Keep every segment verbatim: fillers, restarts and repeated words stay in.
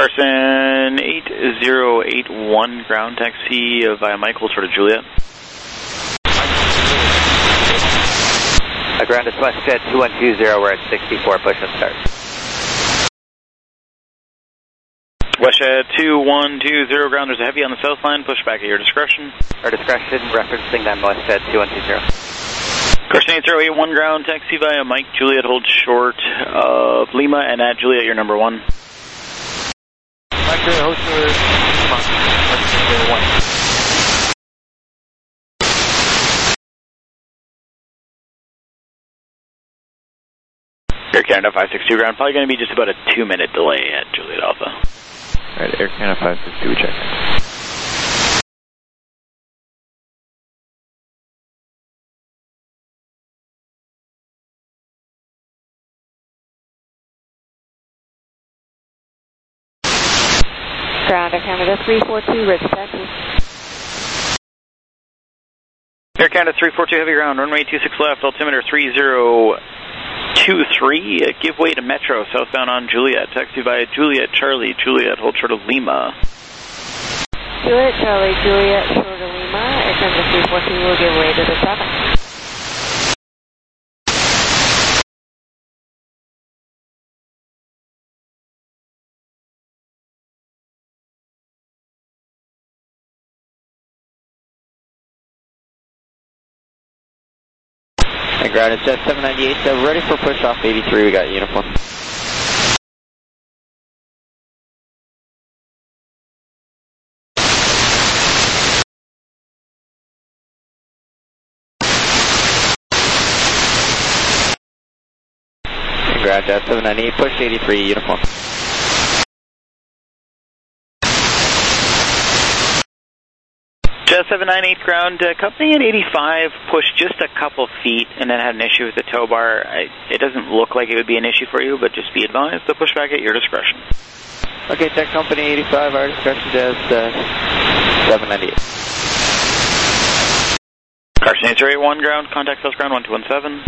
Carson eight zero eight one, ground taxi via Michael, sort of Juliet. Uh, ground is WestJet two one two zero, we're at sixty-four, push and start. WestJet two one two zero, ground, there's a heavy on the south line, push back at your discretion. Our discretion, referencing then WestJet two one two zero. Carson eight zero eight one, ground taxi via Mike, Juliet, hold short of Lima, and at Juliet, you're number one. Mike, hold short, Lima, number one. Air Canada five six two, ground, probably going to be just about a two minute delay at Juliet Alpha. Alright, Air Canada five six two, check. Ground, Air Canada three four two, Ridge taxi. Air Canada three four two, heavy ground, runway two six left, altimeter three zero two three, uh, give way to Metro, southbound on Juliet, taxi via Juliet, Charlie, Juliet, hold short of Lima. Juliet, Charlie, Juliet, short of Lima, Air Canada three four two will give way to the traffic. And ground is Jet seven ninety-eight, so ready for push off eighty-three, we got uniform. And ground Jet seven ninety-eight, push eighty-three, uniform. Jet seven nine eight, ground, uh, company at eighty-five, pushed just a couple feet and then had an issue with the tow bar. I, it doesn't look like it would be an issue for you, but just be advised to push back at your discretion. Okay, check company eighty-five, our discretion is uh, seven ninety-eight. Carson eight zero eight one, ground, contact South ground one two one seven.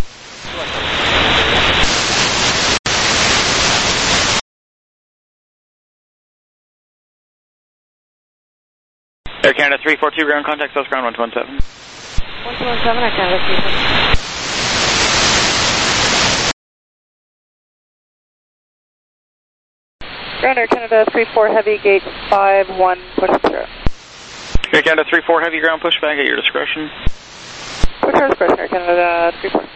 Air Canada three four two, ground, contact South ground one two one seven. one two one seven, Air Canada three four two. Ground, Air Canada three four, heavy, gate five one, push zero. Air Canada three four, heavy, ground, push back at your discretion. Push our discretion, Air Canada three four.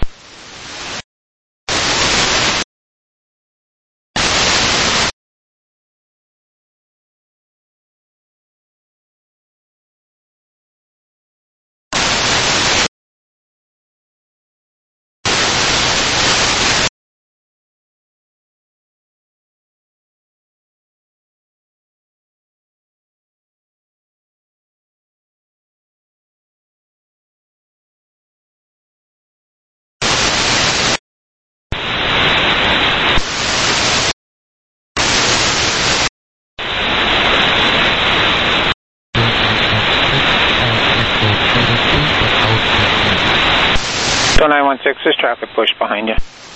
nine one six, there's traffic push behind you.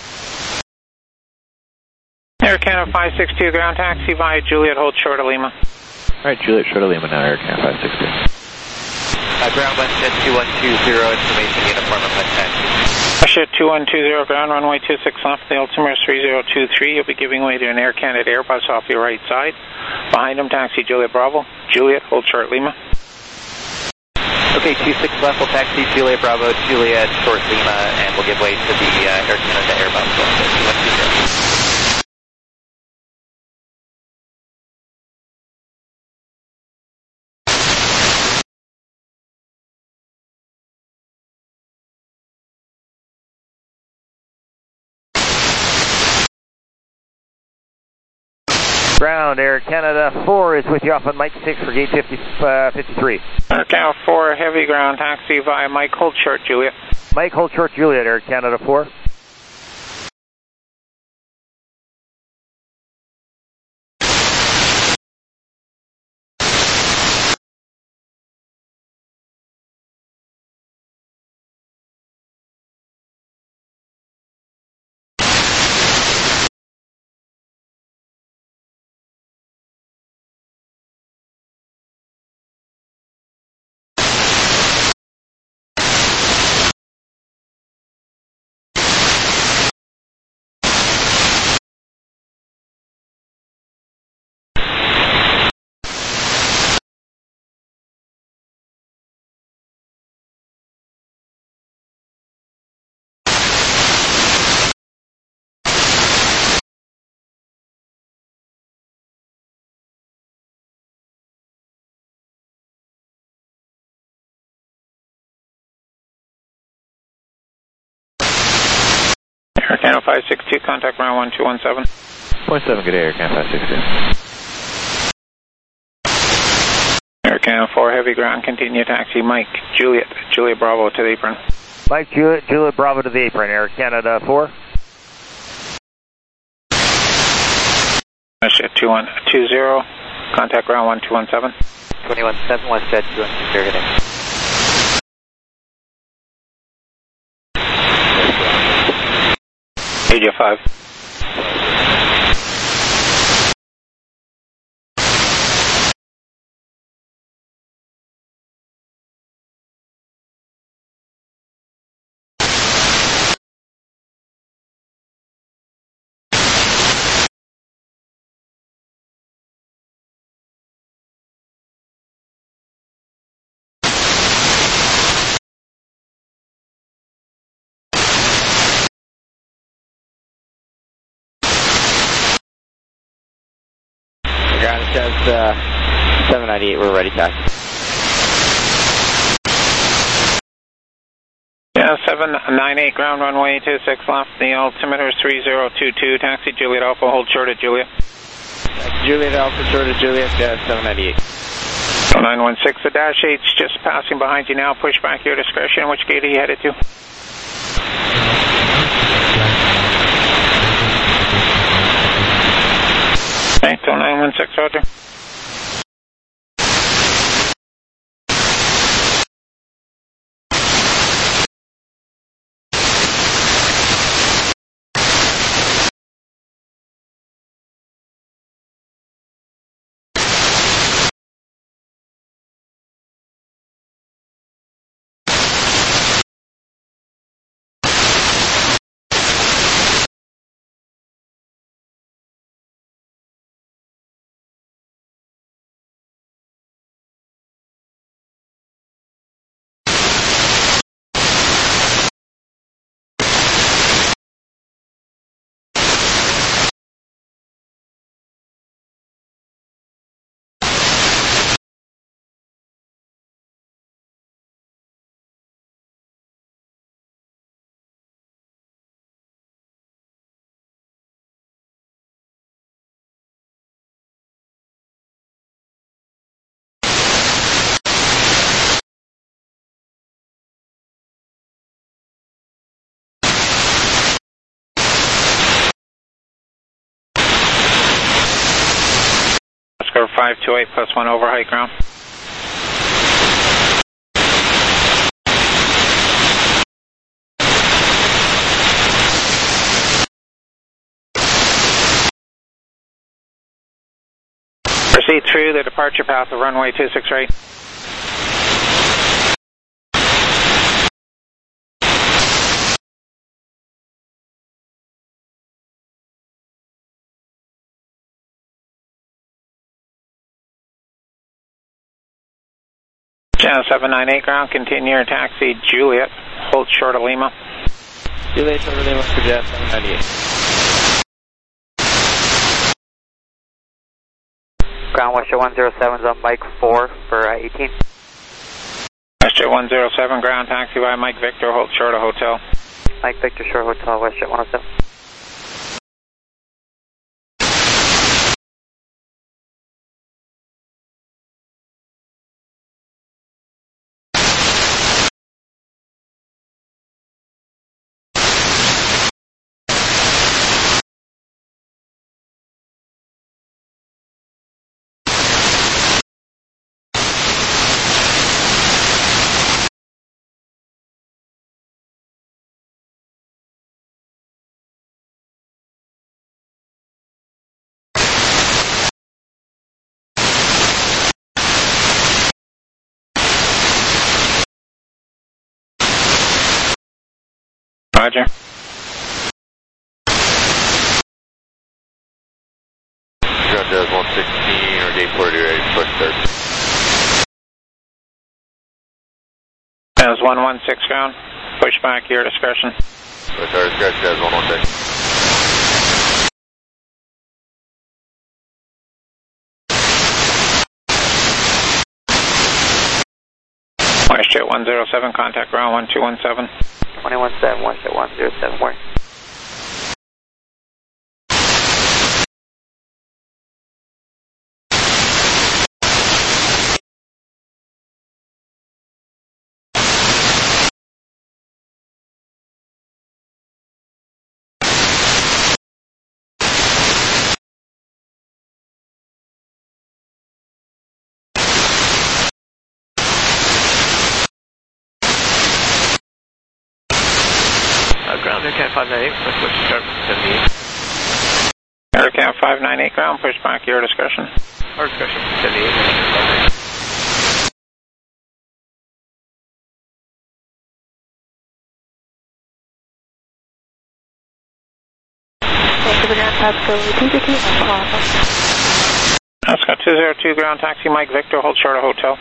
Air Canada five six two, ground taxi via Juliet, hold short of Lima. Alright, Juliet, short of Lima now, Air Canada five six two. Uh, ground WestJet two one two zero, information uniform of West taxi. WestJet two one two zero, ground runway two six left, the altimeter is three zero two three, you'll be giving way to an Air Canada Airbus off your right side. Behind him, taxi Juliet Bravo. Juliet, hold short Lima. Okay, two six left, we'll taxi Juliet Bravo, Juliet, short Lima, and we'll give way to the uh, Air Canada Airbus two one two zero. Ground, Air Canada four is with you off on Mike six for gate fifty, uh, fifty-three. Air Canada four, heavy ground taxi via Mike, hold short Juliet. Mike, hold short Juliet, Air Canada four. Air Canada five six two, contact ground one two one seven. Point seven, good day, Air Canada five six two. Air Canada four, heavy ground, continue taxi, Mike, Juliet, Juliet Bravo to the apron. Mike, Juliet, Juliet Bravo to the apron, Air Canada four. WestJet two one two zero, contact ground one two one seven. twenty-one seven, WestJet two one two zero, good day. A J five. Ground says uh, seven ninety-eight, we're ready taxi. Yeah, seven nine eight, ground runway two six left, the altimeter is three zero two two, taxi Juliet Alpha, hold short at Juliet. Juliet Alpha, short at Juliet, uh, seven ninety-eight. nine one six, the dash eight's just passing behind you now, push back your discretion, which gate are you headed to? Okay, till nine one six, roger. Oscar five two eight plus one over height ground. Proceed through the departure path of runway two six right. Channel seven nine eight ground, continue your taxi Juliet, hold short of Lima. Juliet, short of Lima, Juliet, seven ninety-eight. Ground WestJet one zero seven's on Mike four for uh, eighteen. WestJet one zero seven, ground taxi by Mike Victor, hold short of hotel. Mike Victor, short hotel, WestJet one oh seven. Roger. Ground does one sixteen or gate forty ready to push third. That was one one six ground, push back your discretion. Push our discretion, does one one six. WestJet one zero seven, contact ground one two one seven. twenty-one seven, WestJet one zero seven, where? ground, Air Canada five nine eight, Westward Sharp seventy-eight. Air Canada five nine eight ground, push back your discretion. Our discretion, seventy-eight. Oscar two zero two ground, taxi Mike Victor, hold short of hotel.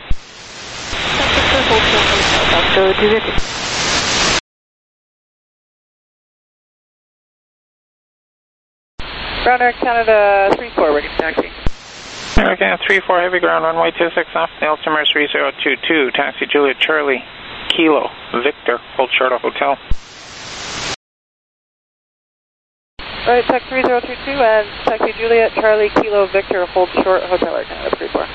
Ground Air Canada three four, we're getting taxi. Air Canada three four, heavy ground, runway two six left, the altimeter three zero two two, taxi Juliet Charlie, Kilo, Victor, hold short of hotel. Right, taxi three zero three two and taxi Juliet Charlie, Kilo, Victor, hold short, hotel Air Canada three four.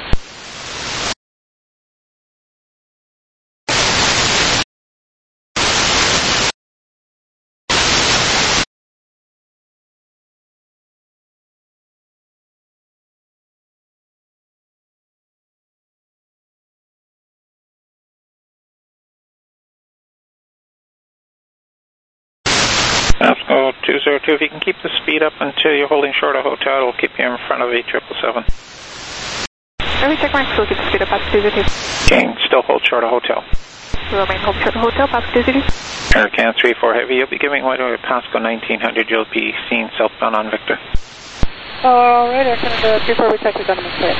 Oscar two zero two, if you can keep the speed up until you're holding short of hotel, it'll keep you in front of eight seven seven. Let me check my still keep the speed up, Papa two zero two. King, still hold short of hotel. Remain hold short of hotel, Papa two zero two. Air Canada three four heavy, you'll be giving way to Pasco nineteen hundred, you'll be seen southbound on Victor. Alright, Air Canada three four, we taxi down to Montclair.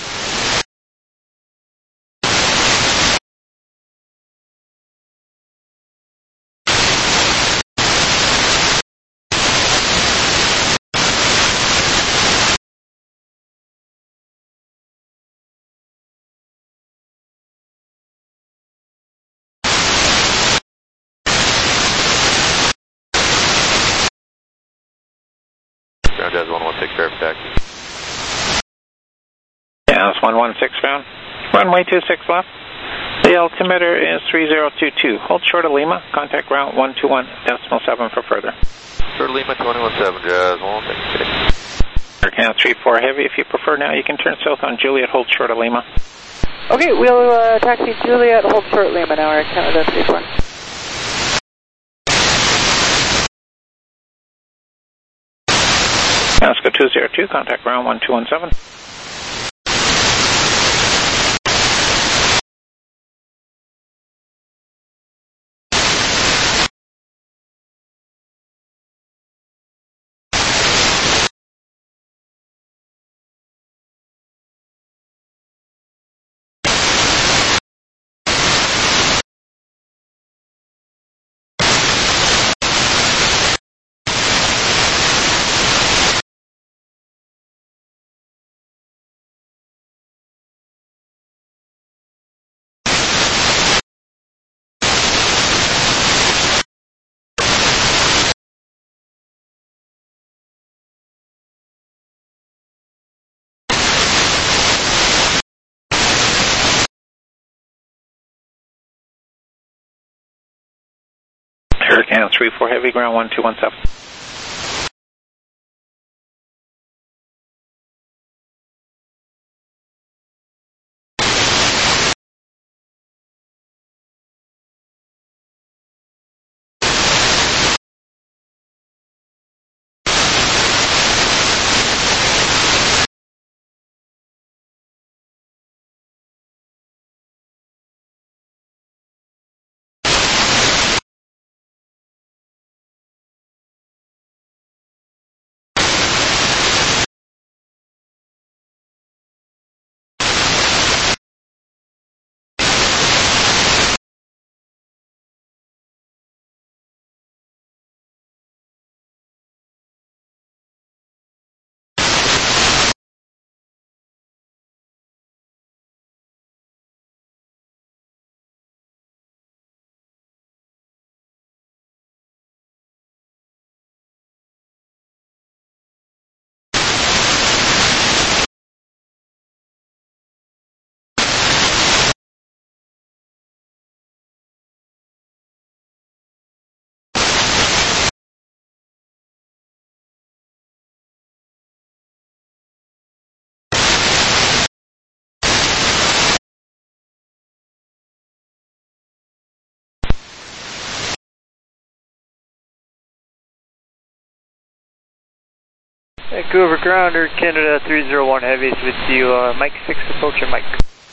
Ground Jazz one one six, fair for taxi. Yeah, that's one one six ground. Runway two six left. The altimeter is three zero two two. Hold short of Lima. Contact ground one two one decimal seven for further. Short of Lima, twenty one seven, Jazz one one six. Air Canada three four heavy. If you prefer now, you can turn south on Juliet. Hold short of Lima. Okay, we'll uh, taxi Juliet, hold short Lima now, Air Canada three four. Oscar two zero two, contact ground one two one seven. Air Canada three four heavy, ground one two one seven. Vancouver ground, Air Canada three zero one Heavy is with you, uh, Mike six, approaching Mike.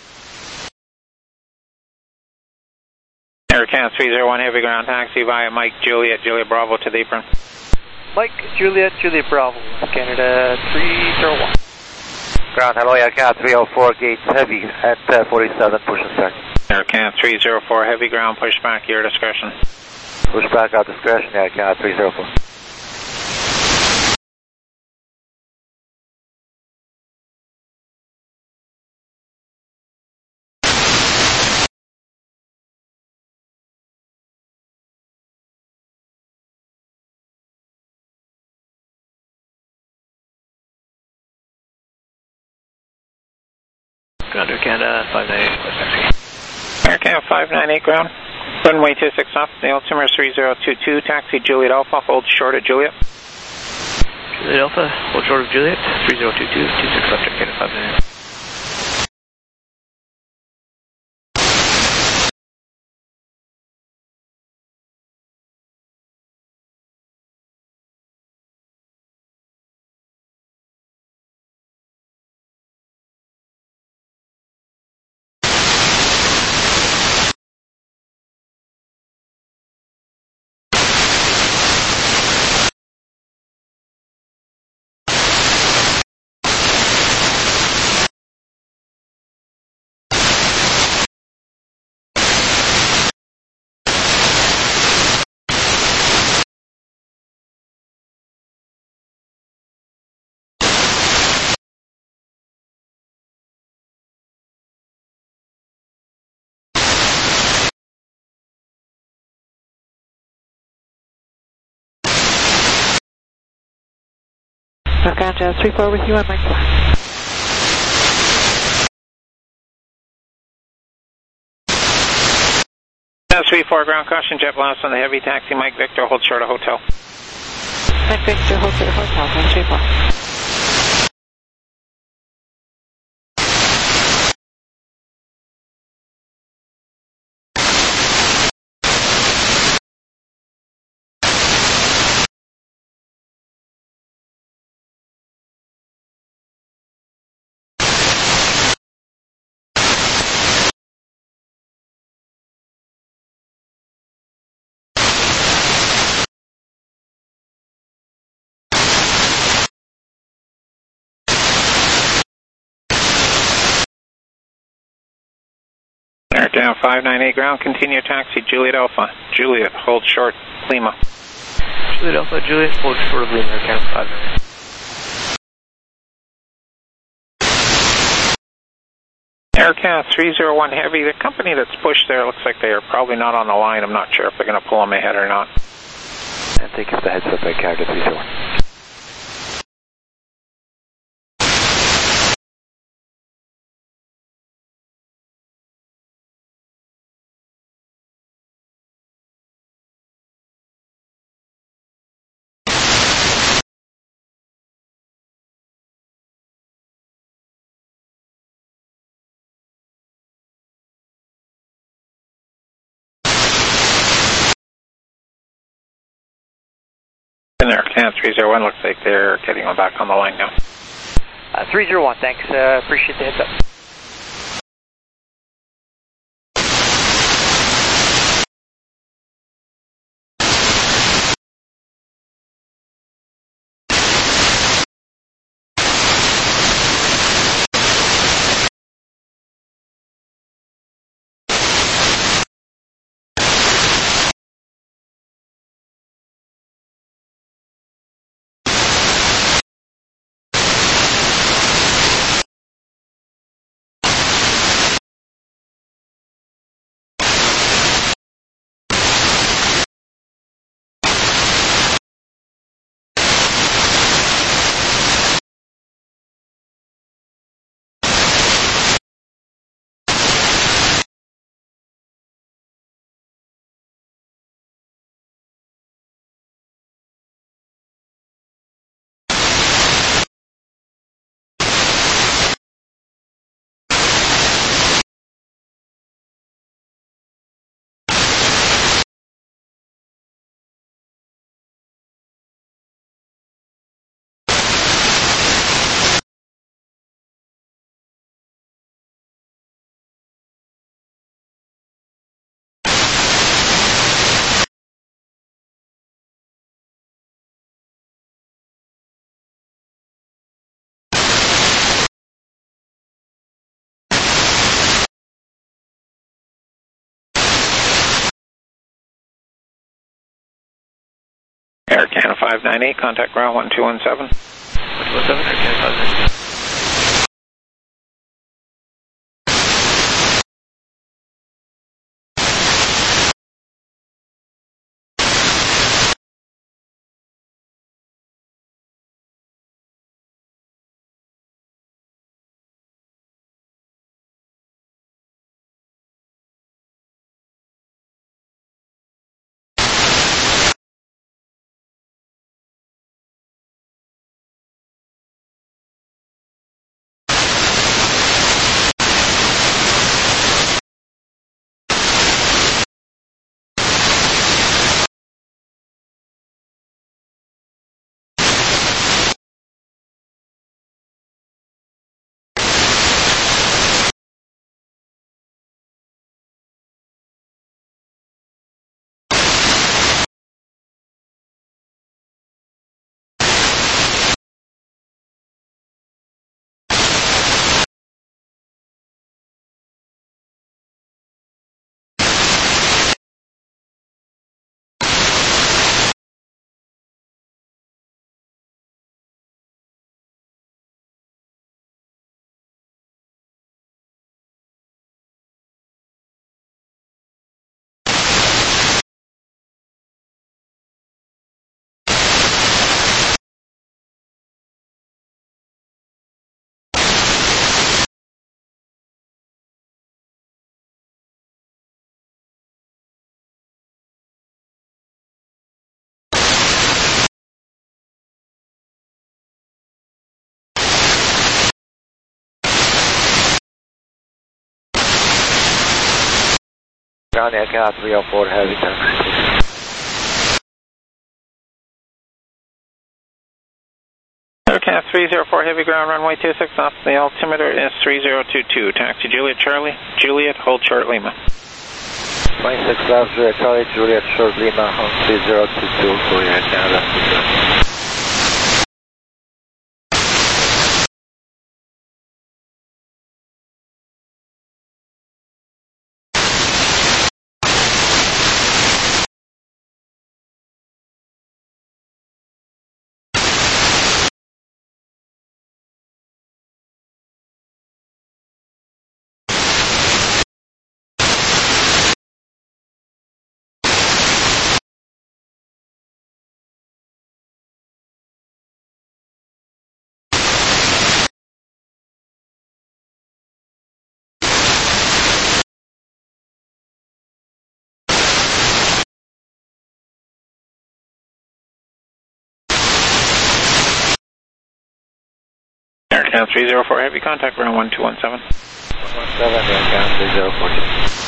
Air Canada three zero one Heavy ground taxi via Mike Juliet, Juliet Bravo to the apron. Mike Juliet, Juliet Bravo, Canada three zero one. Ground, hello, Air Canada three oh four, gates heavy at uh, forty-seven, push and start. Air Canada three zero four Heavy ground, push back, your discretion. Push back out discretion, Air Canada three zero four. Ground, Air Canada five nine eight, taxi. Air Canada five nine eight ground. Runway two six off, the altimeter three zero two two, taxi Juliet Alpha, hold short of Juliet. Juliet Alpha, hold short of Juliet, three zero two two, two six left, Air Canada five nine eight. Air Canada three four with you on Mike one. three four ground caution, jet blast on the heavy, taxi Mike Victor, hold short of hotel. Mike Victor, hold short of hotel, three four. Air Canada five nine eight ground, continue taxi Juliet Alpha, Juliet, hold short, Lima. Juliet Alpha, Juliet, hold short of Lima, Air Canada five nine eight. Air Canada three zero one Heavy, the company that's pushed there looks like they are probably not on the line. I'm not sure if they're going to pull them ahead or not. And thank you for the heads up, Air Canada three zero one. And Air Canada three zero one looks like they're getting them back on the line now. Uh, three zero one, thanks, uh, appreciate the heads up. Air Canada five nine eight, contact ground one two one seven. one two one seven, Air Canada five nine eight. Ground Air Canada three oh four Heavy, taxi. Air Canada three oh four Heavy, ground runway two six off. The altimeter is three zero two two. Taxi Juliet Charlie, Juliet, hold short Lima. twenty-six left, Juliet Charlie, Juliet short Lima, on three zero two two for Air Canada. Air Canada three oh four Heavy, contact ground one two one seven. one one seven, Air Canada three oh four.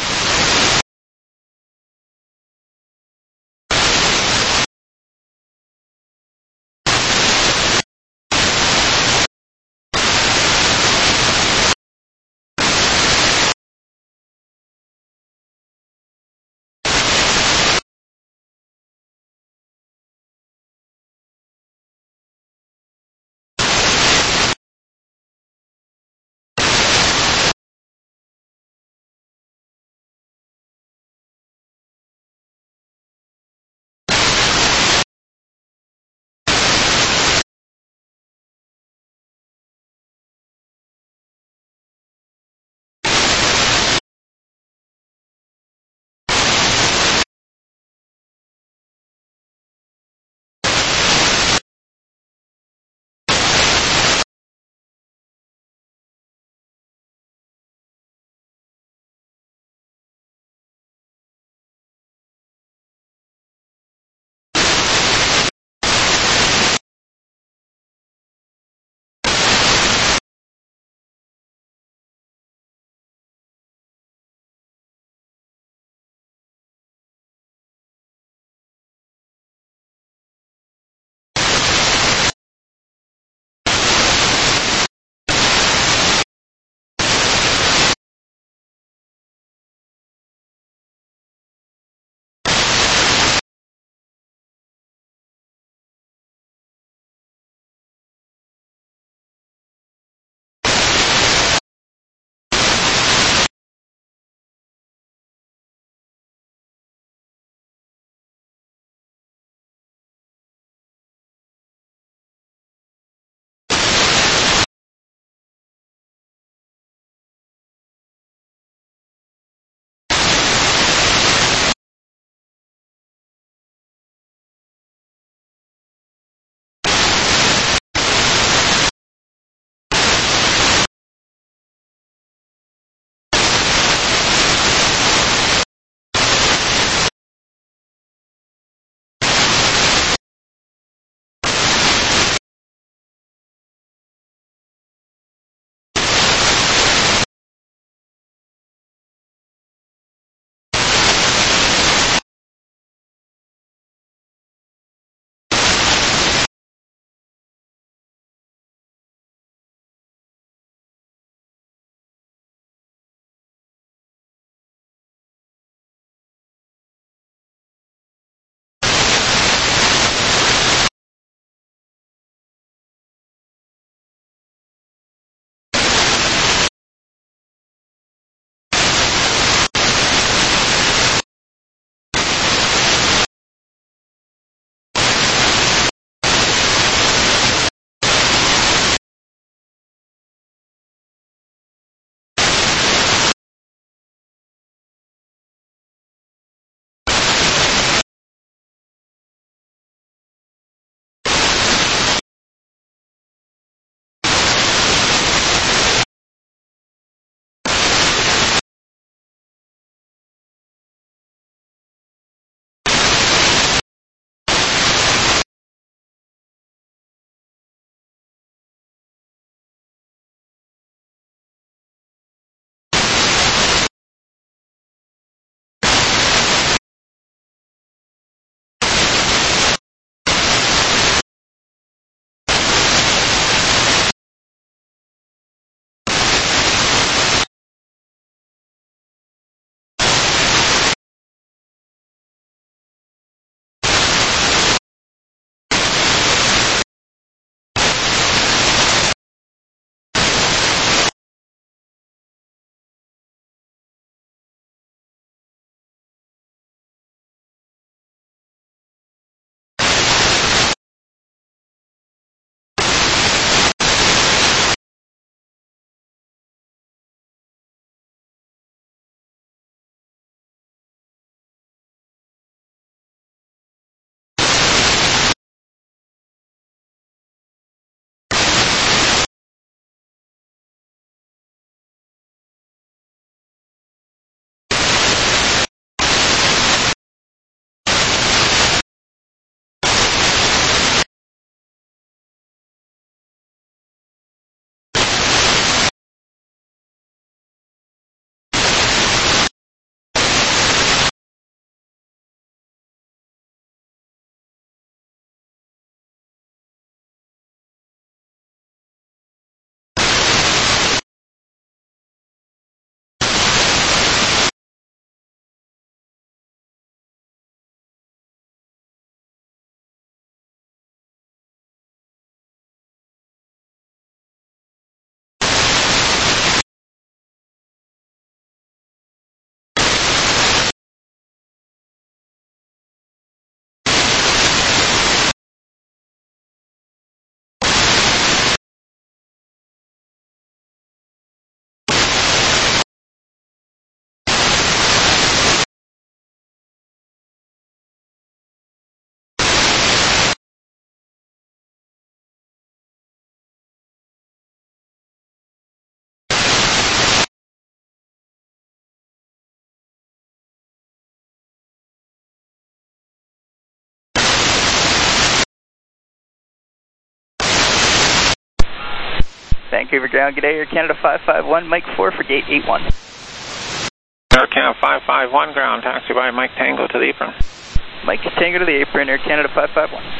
Vancouver ground, good day, Air Canada five five one, Mike four for gate eight one. Air Canada five five one ground, taxi by Mike Tango to the apron. Mike Tango to the apron, Air Canada five five one.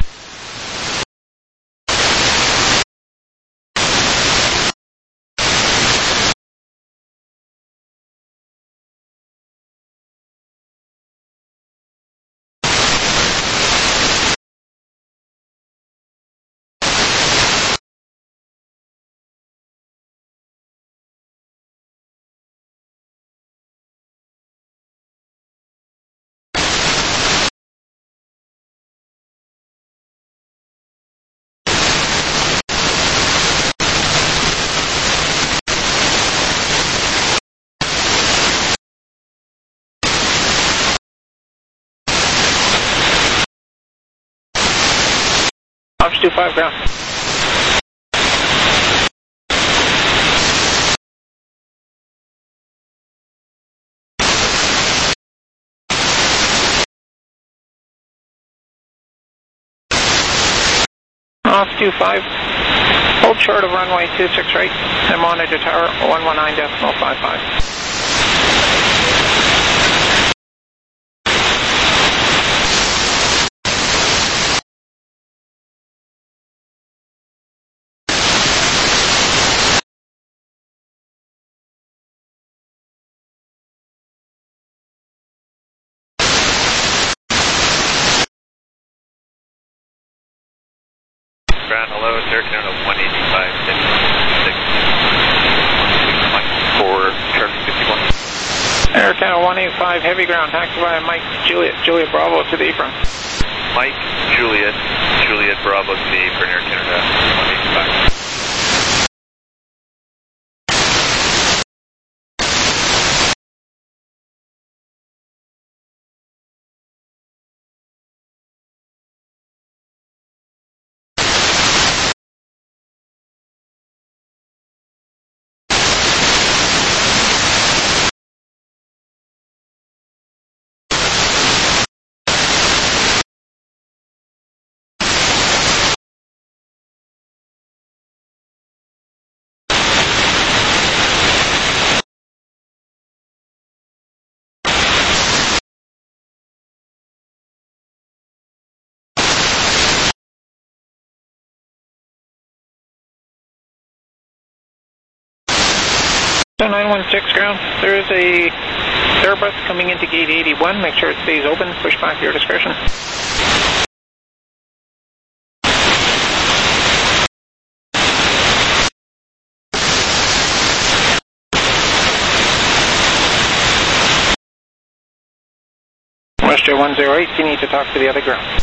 Ops two five ground. Off two five, hold short of runway two six right, and monitor tower one one nine decimal five five. Ground, hello, it's Air Canada one eighty-five, six, Mike four, Charlie fifty-one. Air Canada one eighty-five, heavy ground, taxi by Mike Juliet, Juliet Bravo to the apron. Mike, Juliet, Juliet Bravo to the apron, Air Canada one eighty-five. nine one six ground, there is a Airbus coming into gate eighty-one, make sure it stays open, push back at your discretion. Western one zero eight, you need to talk to the other ground.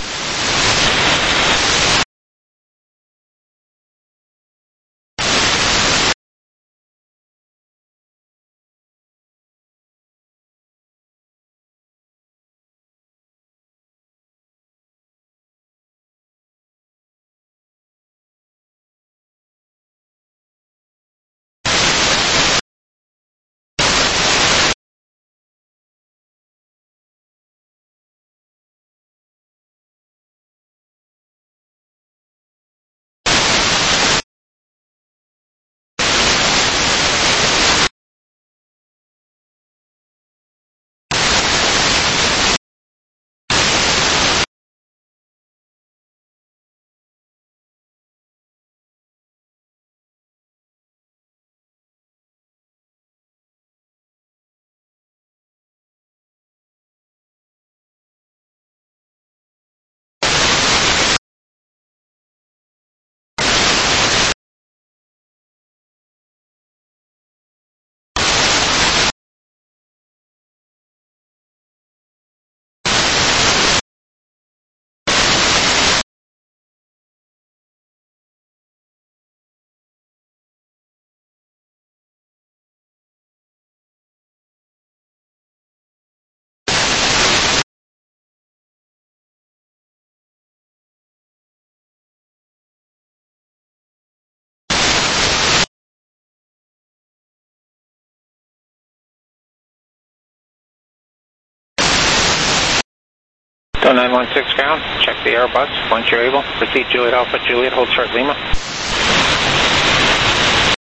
nine one six ground, check the Airbus. Once you're able, proceed Juliet Alpha, Juliet, hold short Lima.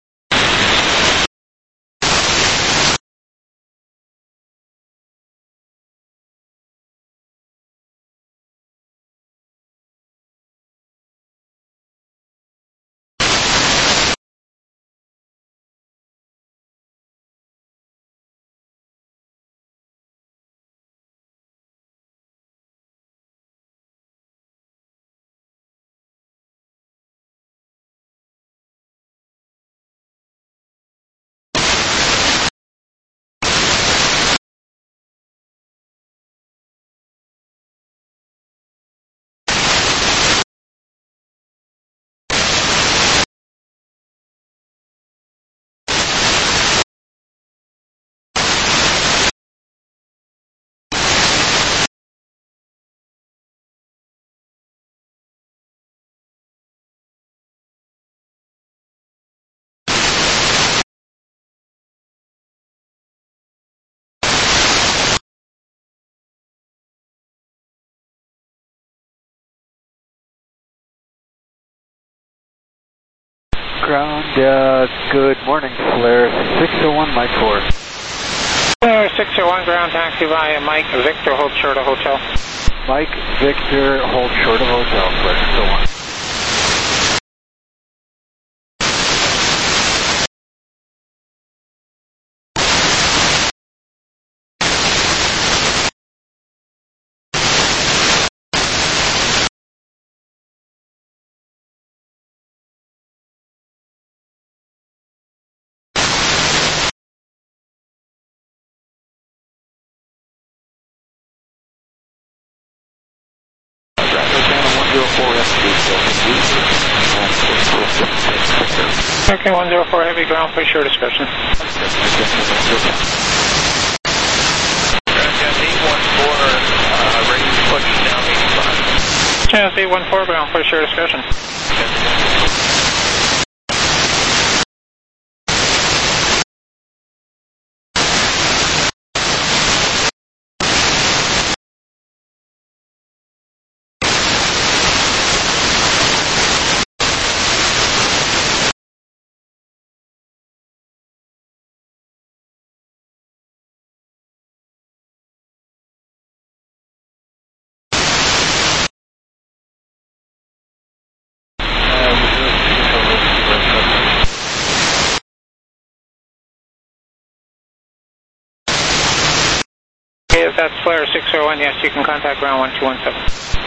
Ground, uh, good morning, Flare six oh one, Mike four. Flare six oh one, ground taxi via Mike Victor, hold short of hotel. Mike Victor, hold short of hotel, Flare six oh one. Okay, one zero four, heavy ground, push your discussion. Channel eight one four, ground, push your discussion. If that's Flare six oh one, yes, you can contact ground one two one seven.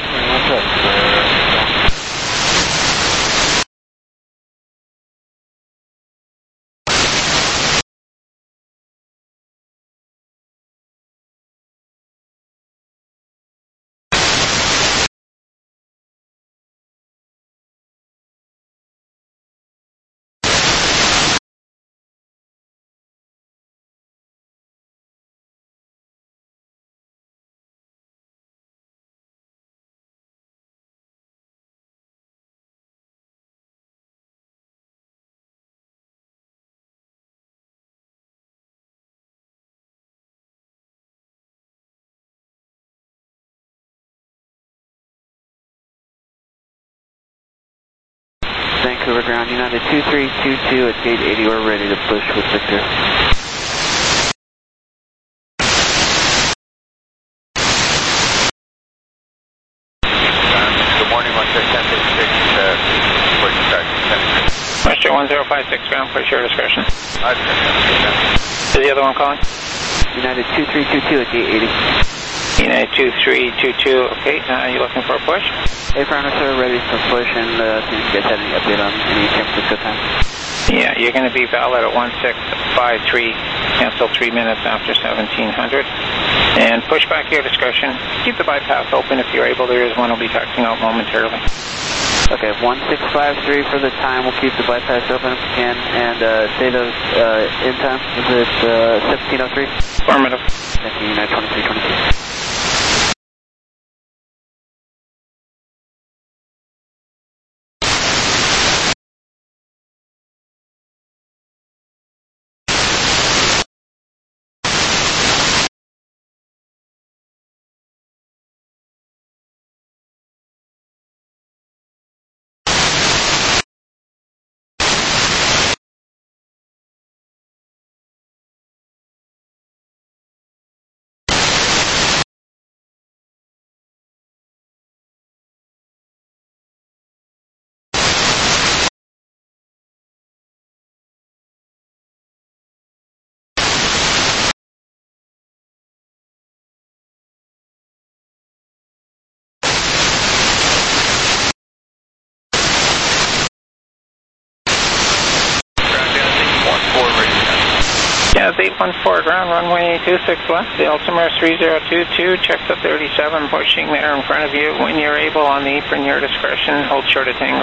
Vancouver ground, United two three two two at gate eighty, we're ready to push with Victor. Good morning, one six ten six six, uh, where you start? Western one zero five six, ground, push your discretion. Is the other one calling? United two three two two at gate eighty. United two three two two, okay, uh, are you looking for a push? Hey, Frounder, sir, ready for push, and uh, see if you guys had any update on any San Francisco time. Yeah, you're going to be valid at one six five three, cancel three minutes after seventeen hundred. And push back your discretion. Keep the bypass open if you're able. There is one will be taxing out momentarily. Okay, one six five three for the time. We'll keep the bypass open if we can. And uh, state of uh, in time, is it uh, seventeen oh three? Affirmative. Thank you, United twenty-three twenty-two. Yeah, it's eight one four, ground runway two six left, the Altimeter three zero two two, check the thirty-seven, pushing there in front of you. When you're able on the apron, your discretion, hold short of Tango.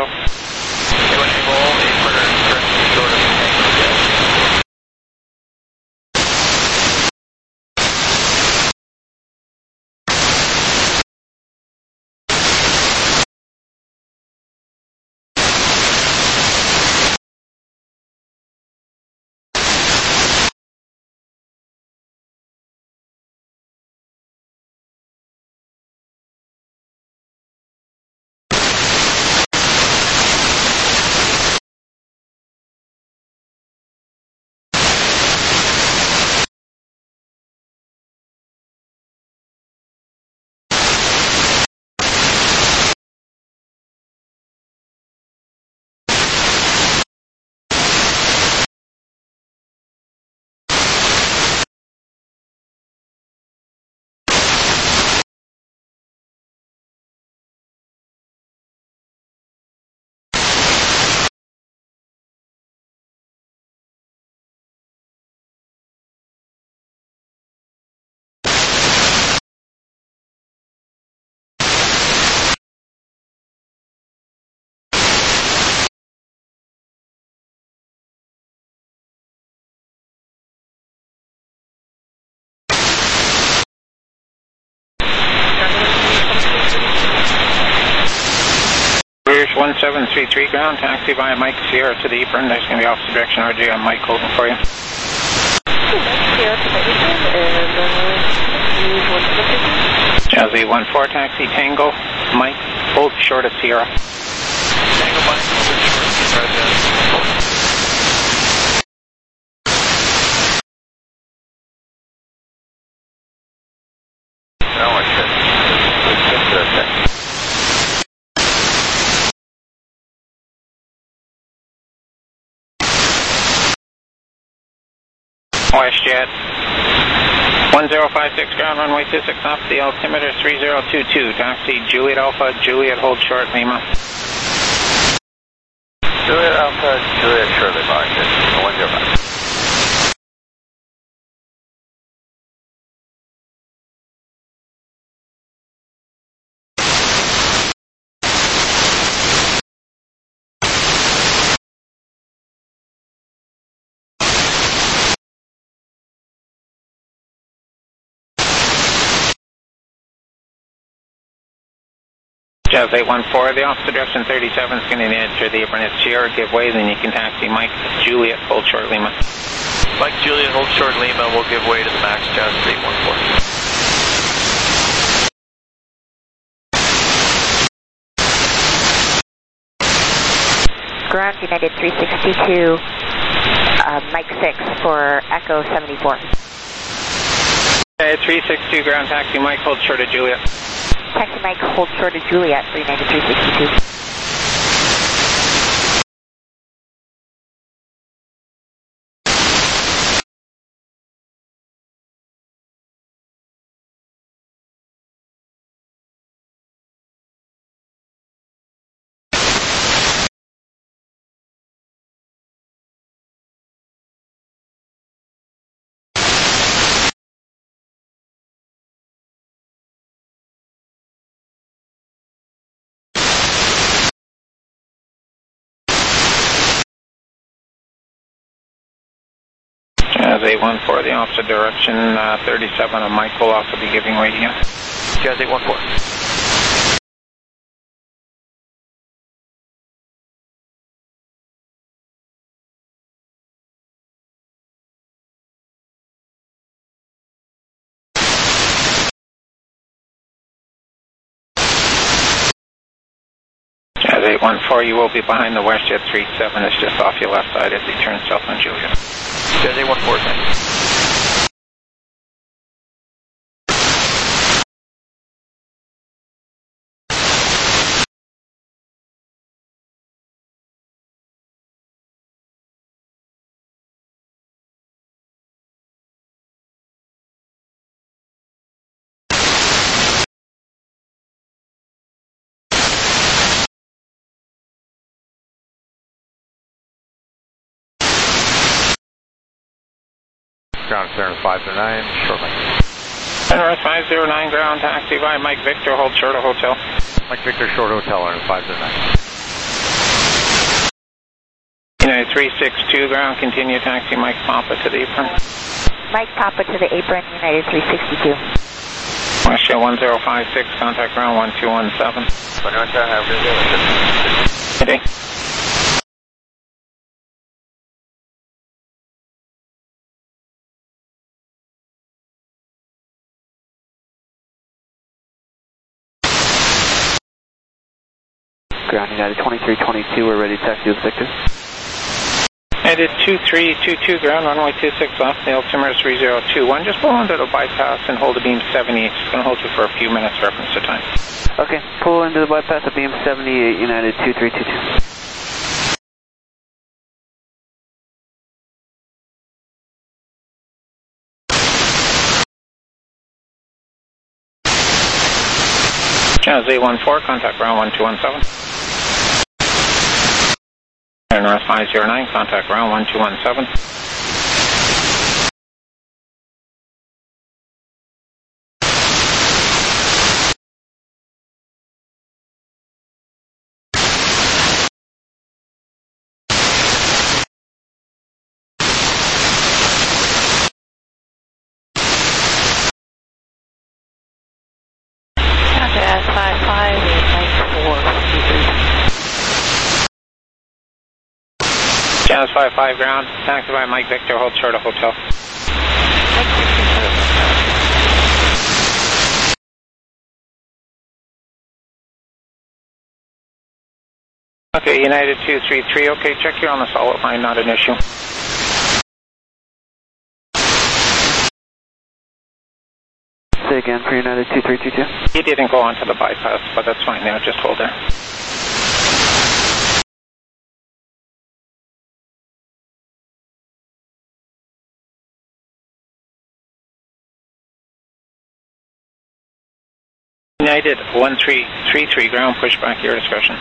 one seven three three ground, taxi via Mike Sierra to the apron. There's going to be opposite direction R J on Mike holding for you. Sierra to the apron, and uh, use one seven three three. Jazzy one four, taxi Tango, Mike, hold short of Sierra. Tango Mike, hold short of Sierra. No, I should. It's okay. WestJet one zero five six ground, runway two six off the altimeter three zero two two, taxi Juliet Alpha, Juliet hold short Lima. Juliet Alpha, Juliet short Lima, one zero five. Jazz eight one four, the opposite direction thirty-seven is going to enter the apron at Sierra, give way, then you can taxi Mike Juliet, hold short Lima. Mike Juliet, hold short Lima, will give way to the max Jazz eight one four. Ground United three sixty-two, uh, Mike six for Echo seventy-four. Okay, three six two ground, taxi Mike, hold short of Juliet. Taxi Mike, hold short of Juliet, three ninety three sixty-two. Jazz eight one four, the opposite direction, uh, thirty-seven on Mike will also be giving way to you. Jazz eight one four. Jazz eight one four, you will be behind the WestJet three seven, it's just off your left side as you turn south on Juliet. Jazz eight one four, thanks. Ground clearance five zero nine, short Mike. North five zero nine ground, taxi by Mike Victor, hold short of hotel. Mike Victor, short hotel, on five zero nine. United three six two ground, continue taxi Mike Papa to the apron. Mike Papa to the apron, United three sixty-two. WestJet one zero five six, contact ground one two one seven. Okay. Ground United twenty-three twenty-two, we're ready to taxi with Victor. United two three two two ground, runway two six left, the altimeter three zero two one. Just pull under the bypass and hold the beam seventy-eight. It's going to hold you for a few minutes, reference to time. Okay, pull into the bypass at beam seventy-eight, United two three two two. Jazz eight one four, contact ground one two one seven. Air North five zero nine, contact ground one two one seven. Jazz five five, Mike four, two three. Jazz five five ground, taxi by Mike Victor, hold short of hotel. Okay, United two three three, okay, check you're on the solid line, not an issue. Say again for United two three two two. You didn't go onto the bypass, but that's fine now, just hold there. United one three three three ground, push back your discretion.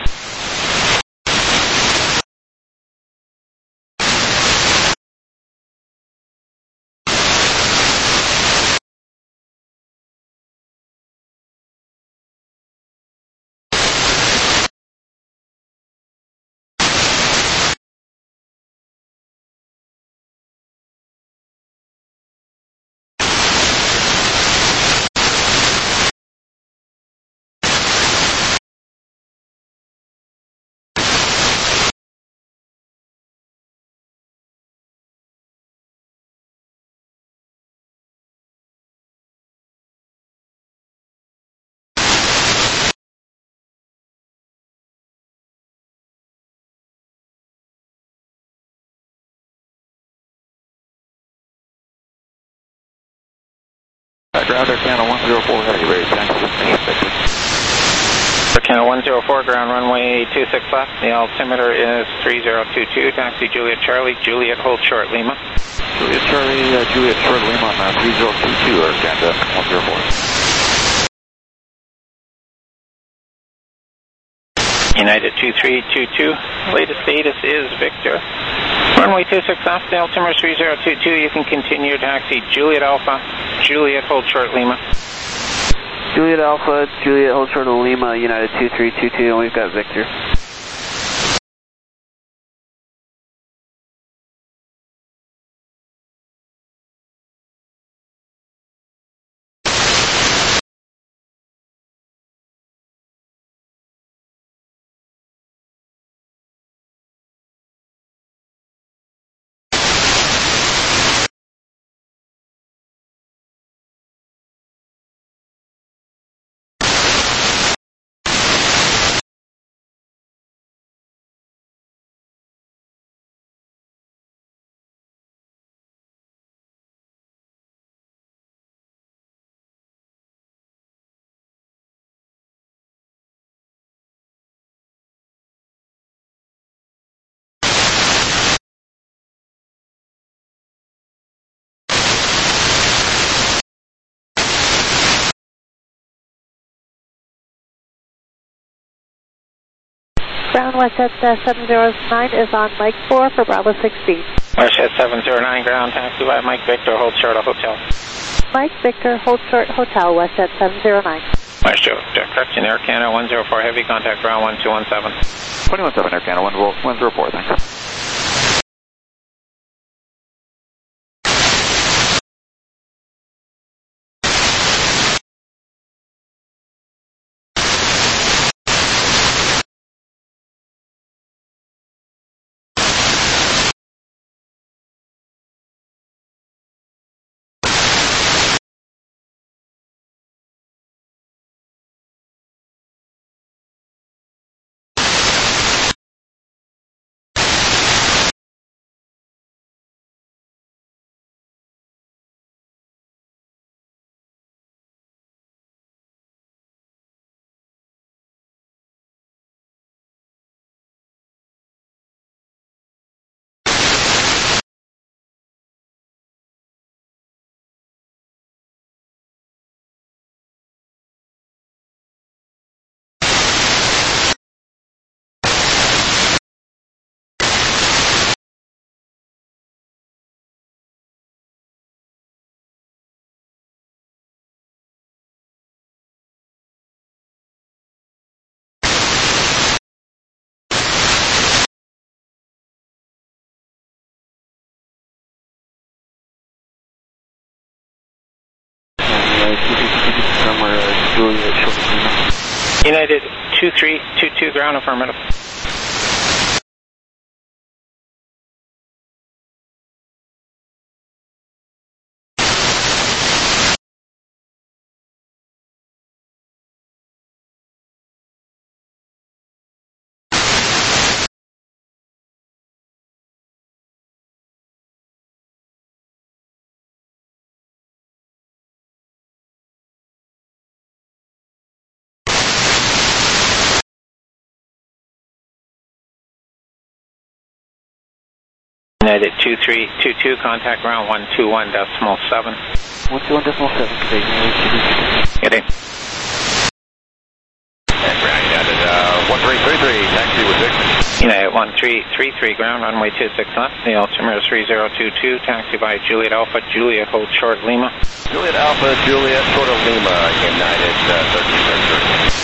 Ground Air Canada one zero four, heavy ready, taxi. Air Canada one zero four, ground runway two six left. The altimeter is three zero two two, taxi Juliet Charlie, Juliet hold short Lima. Juliet Charlie, uh, Juliet short Lima on uh, three zero two two, Air Canada one zero four. United two three two two, latest status is Victor. Runway two six left, the altimeter is three zero two two, you can continue taxi Juliet Alpha, Juliet hold short Lima. Juliet Alpha, Juliet hold short of Lima, United two three two two, and we've got Victor. Ground Westjet uh, seven zero nine is on Mike four for Bravo sixteen. Westjet seven zero nine, ground taxi by Mike Victor, hold short of hotel. Mike Victor, hold short hotel, Westjet seven zero nine. Westjet, correction, Air Canada one zero four, heavy contact ground one two one seven. two one seven, Air Canada one zero four, thanks. United two three two two, ground affirmative. United two three two two, contact ground one two one decimal seven. one two one decimal seven, Good day. And ground United uh, one three three three, taxi with Victor. United one three three three, ground runway two six left. The altimeter three zero two two, taxi by Juliet Alpha, Juliet hold short Lima. Juliet Alpha, Juliet, short of Lima, United uh, thirteen thirty.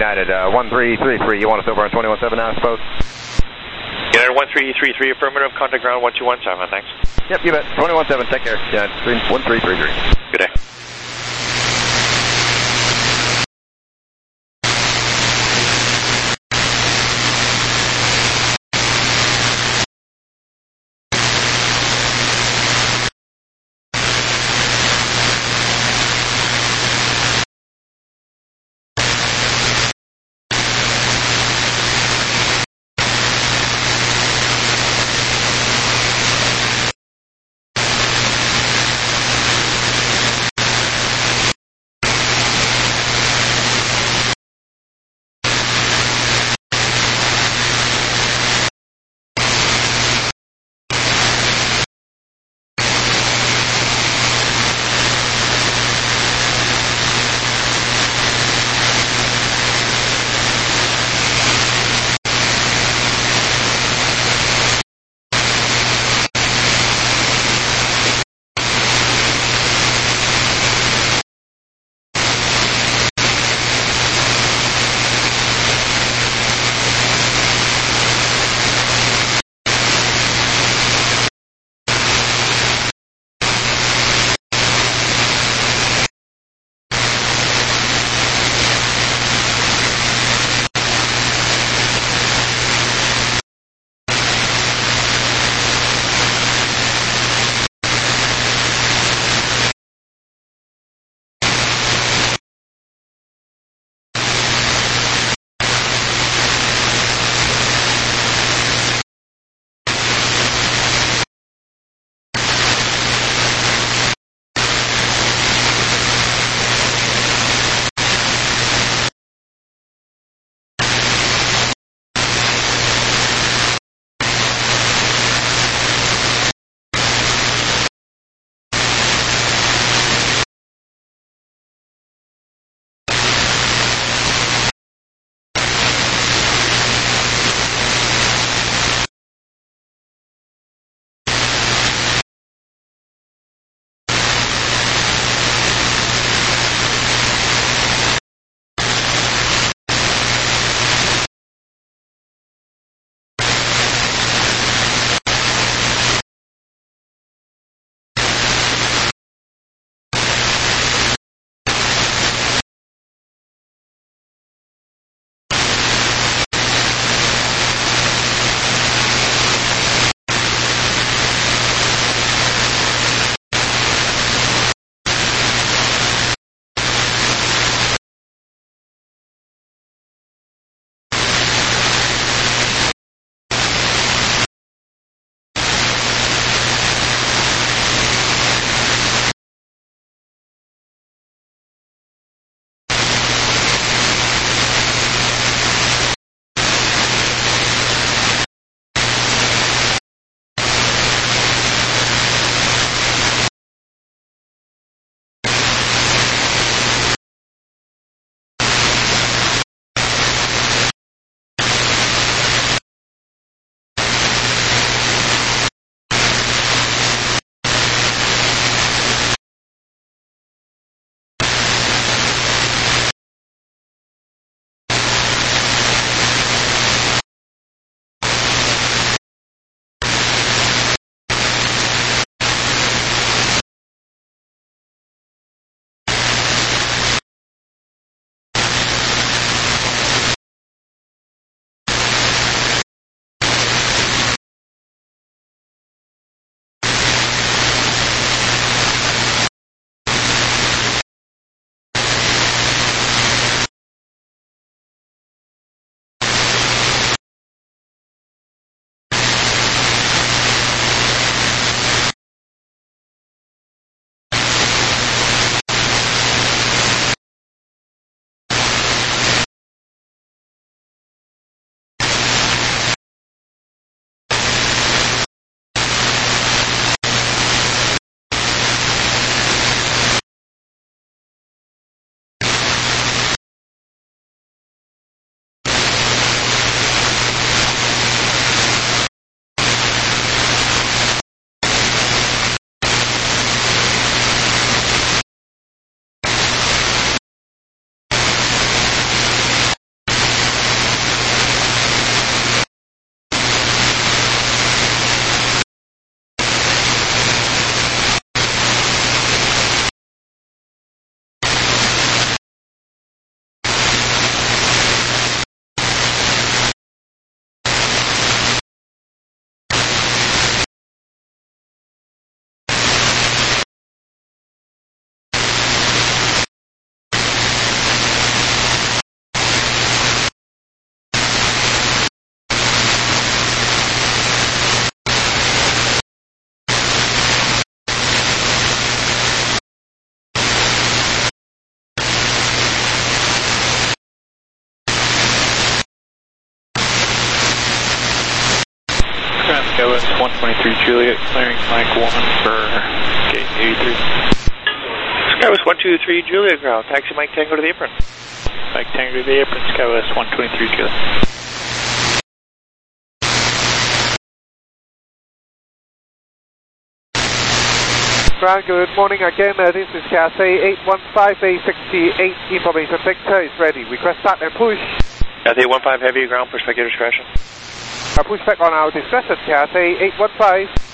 United, uh, one three three three. You want us over on twenty-one seven now, I suppose? United one three three three, affirmative, contact ground one two one seven, thanks. Yep, you bet. twenty-one seven, take care. United, one three three three. Good day. Skywest one twenty-three Juliet, clearing Mike one for gate eighty-three. Skywest one two three Juliet ground, taxi Mike Tango to the apron. Mike Tango to the apron, Skywest one twenty-three Juliet. Ground, good morning again. Uh, this is Cathay eight one five A sixty-eight. Information Vector is ready. Request start and push. Cathay eight one five heavy ground, push back your discretion. Uh, push back on our discretion, Cathay eight one five.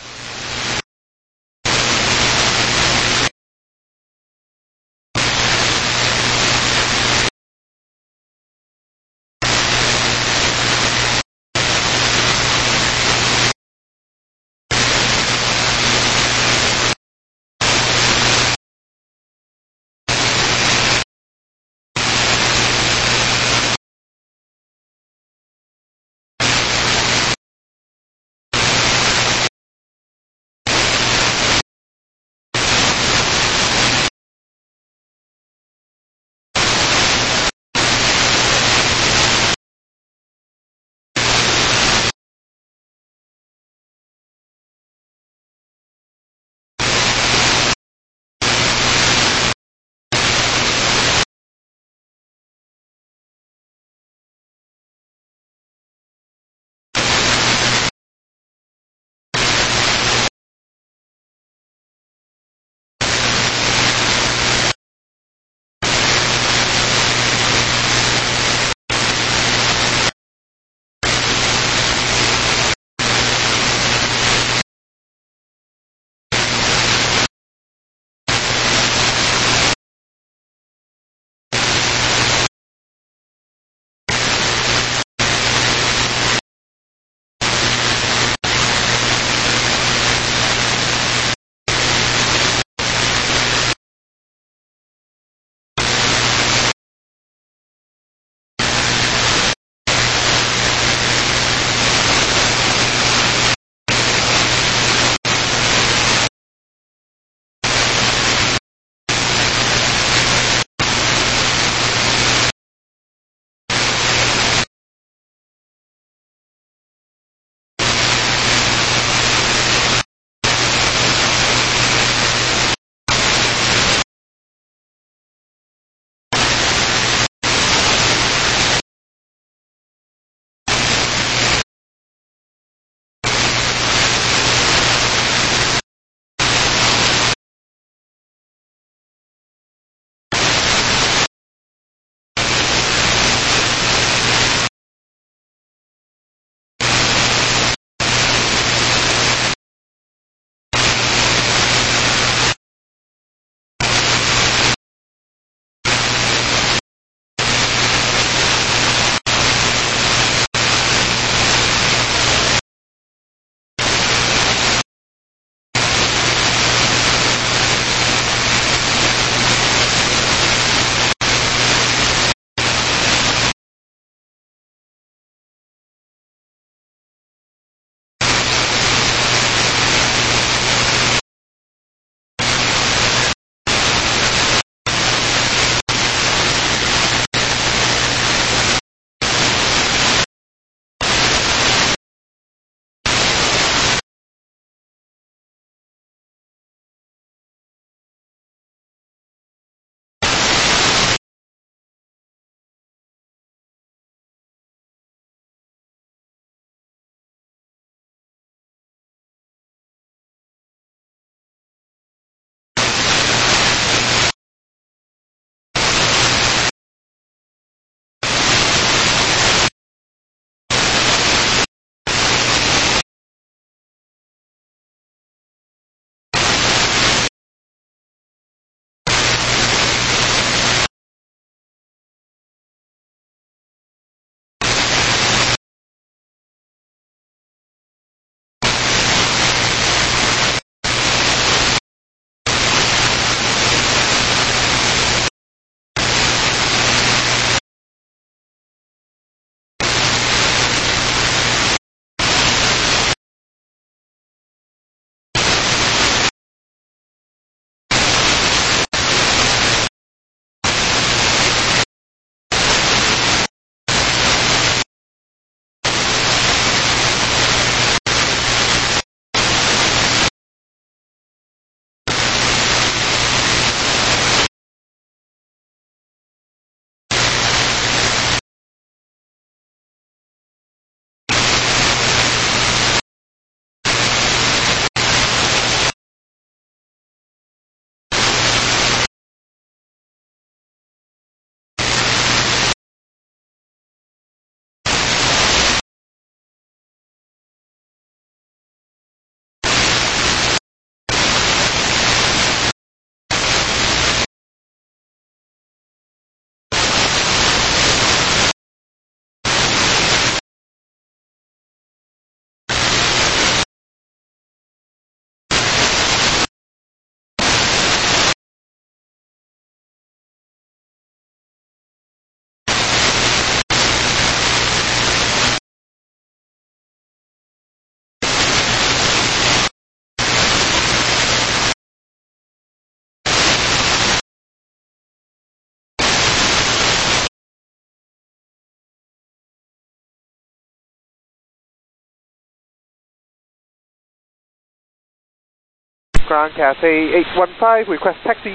Ground Cathay eight one five, request taxi.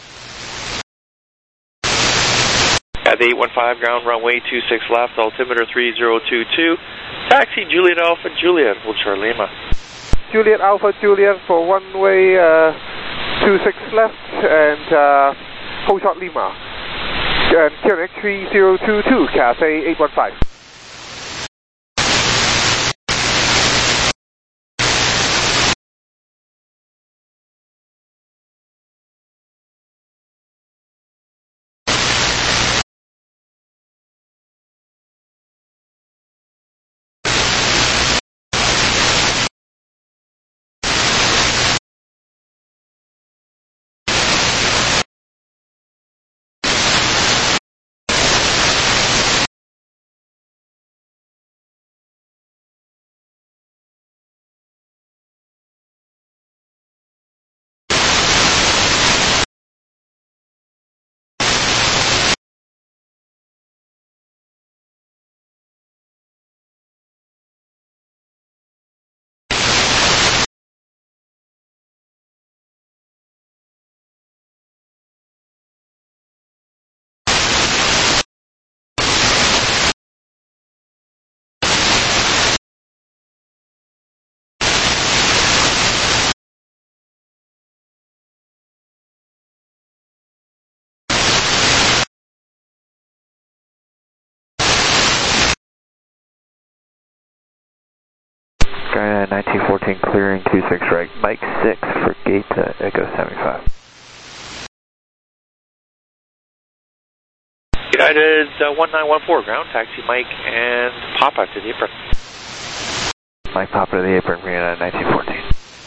Cathay eight one five, ground runway two six left, altimeter three zero two two. Taxi Juliet Alpha Juliet, hold short Lima. Juliet Alpha Juliet for one way uh, two six left and uh, hold short Lima. And Q N X three zero two two, Cathay eight one five. Skyline nineteen fourteen clearing two six right, Mike six for gate to Echo seventy-five. United uh, one nine one four, ground, taxi Mike and Papa to the apron. Mike Papa to the apron for United nineteen fourteen.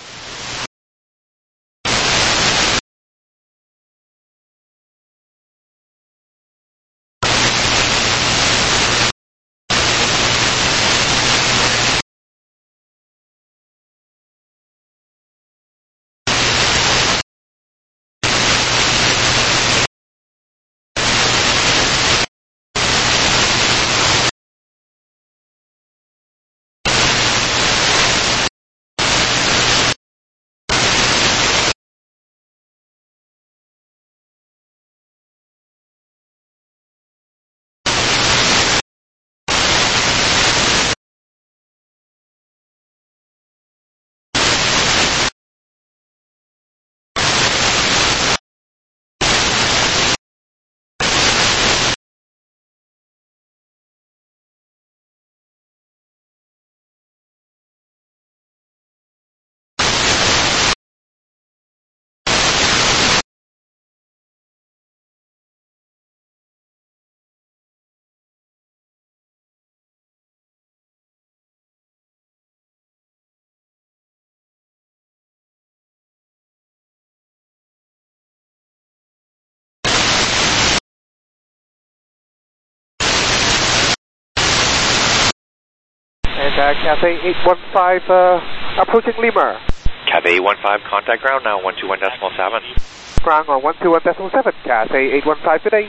And uh, Cathay eight one five uh, approaching Lima. Cathay eight one five, contact ground now, one two one decimal seven. Ground on one two one decimal seven, Cathay eight one five today.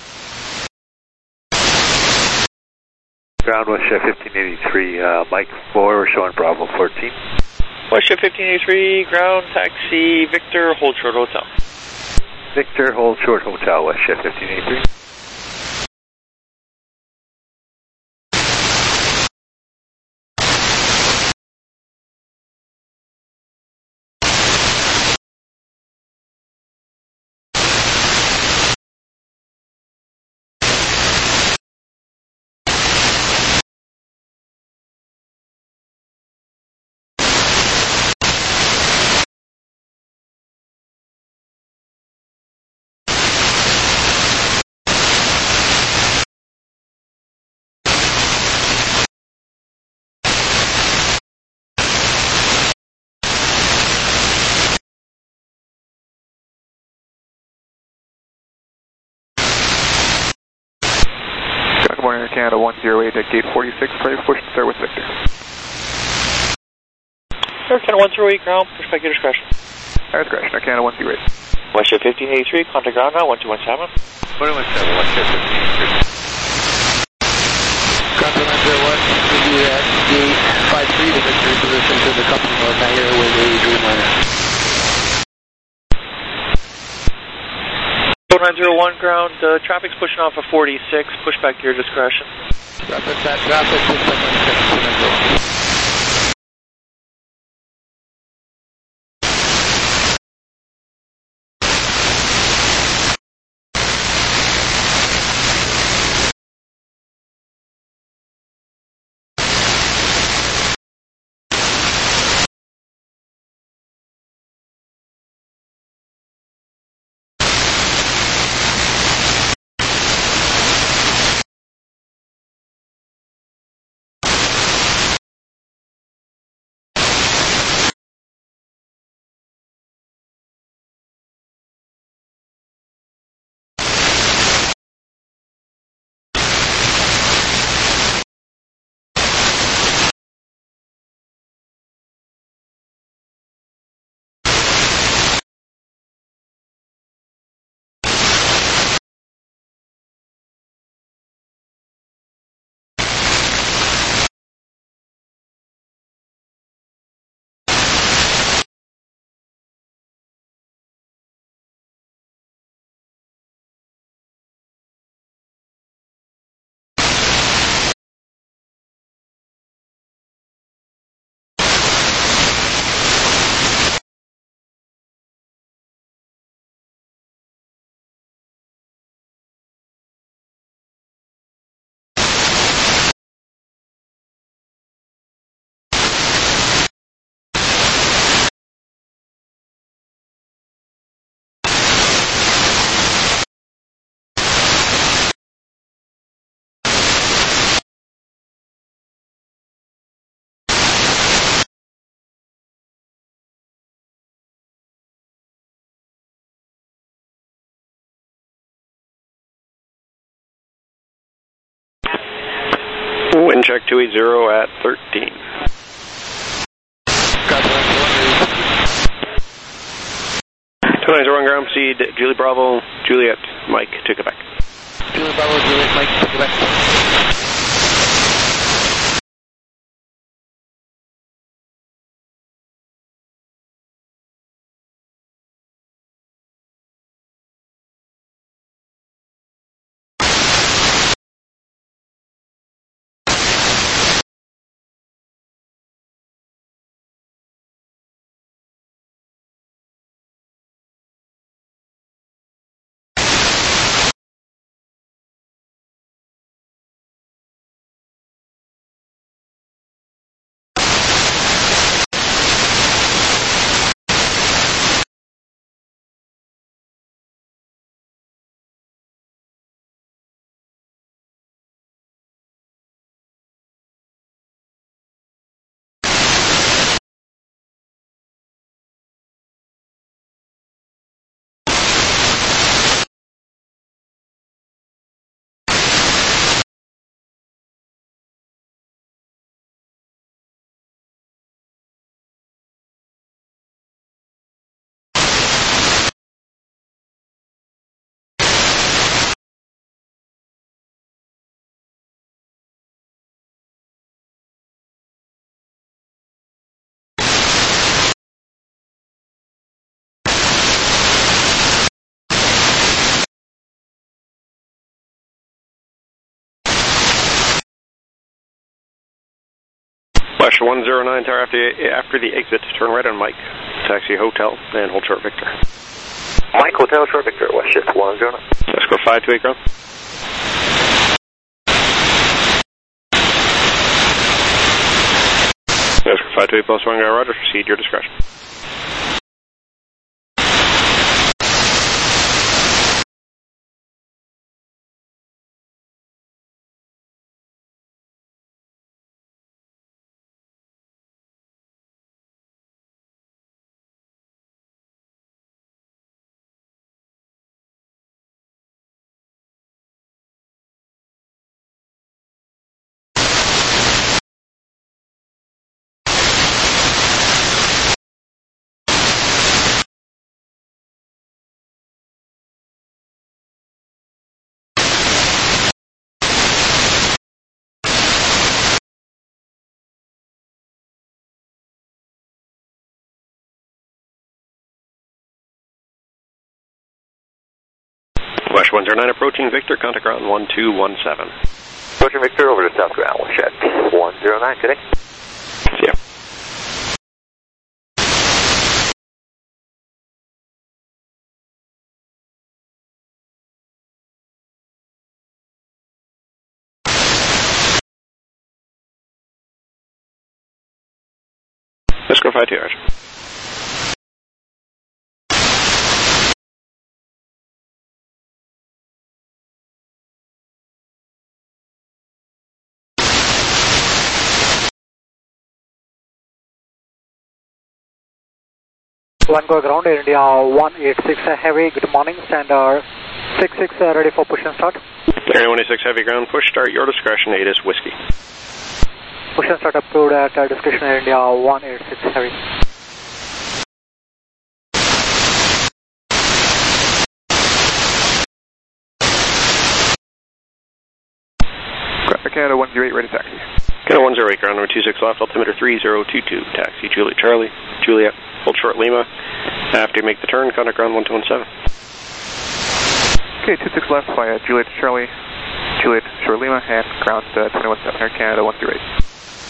Ground Westjet fifteen eighty-three, uh, Mike four, we're showing Bravo fourteen. Westjet fifteen eighty-three, ground, taxi Victor, hold short hotel. Victor, hold short hotel, Westjet fifteen eighty-three. Good morning, Air Canada one zero eight at gate forty-six, ready for push and start with Victor. Air Canada one zero eight, ground, push back your discretion. Air discretion, Air Canada one zero eight. Westjet fifteen eighty-three, contact ground now, one two one seven. one two one seven, Westjet fifteen eighty-three. Contact nine zero one, we'll be at gate five three to Victory position to the company mode, now here with a Dreamliner. nine zero one ground, uh, traffic's pushing off of forty-six, push back to your discretion. Rapid that traffic, six seven six. Wind check two eight zero at thirteen. two nine zero one ground, proceed Julie Bravo, Juliet, Mike to Quebec. Julie Bravo, Juliet, Mike to Quebec. Flash one zero nine tower after, after the exit, turn right on Mike. Taxi Hotel and hold short Victor. Mike Hotel, short Victor, west shift one zero nine. Let's go five two eight ground. Let's go five two eight plus one guy, Roger, proceed your discretion. West one zero nine approaching Victor, contact ground one two one seven. Approaching Victor over to south ground, we'll check one zero nine today. See ya. Let's go five two hours. One go ground, Air India one eight six Heavy, good morning, standard six six uh, ready for push and start. Air one eighty-six Heavy ground, push start, your discretion, A T I S Whiskey. Push and start approved at uh, discretion Air India one eight six Heavy. Canada one zero eight, ready to taxi. Canada one zero eight, ground number two six left, altimeter three zero two two, taxi Juliet Charlie, Juliet, hold short Lima. After you make the turn, contact ground one two one seven. Okay, two six left via Juliet Charlie, Juliet short Lima, and ground uh, two one seven, Air Canada one zero eight.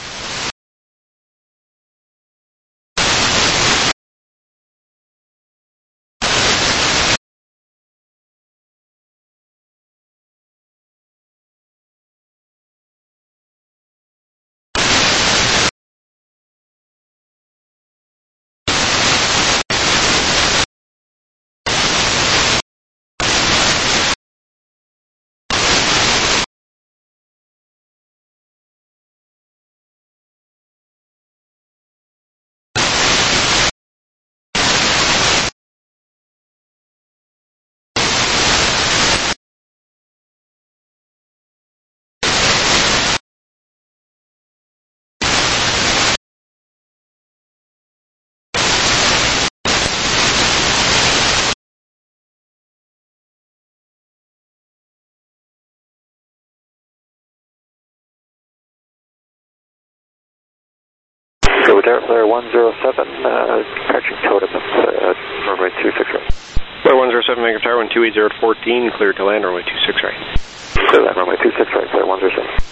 Go with Airflare one zero seven, uh, catching totem at uh, runway two six right. Air one zero seven, Mega Tower, one two eight zero fourteen, clear to land, runway two six right. Clear that, runway two six right, Air one zero seven.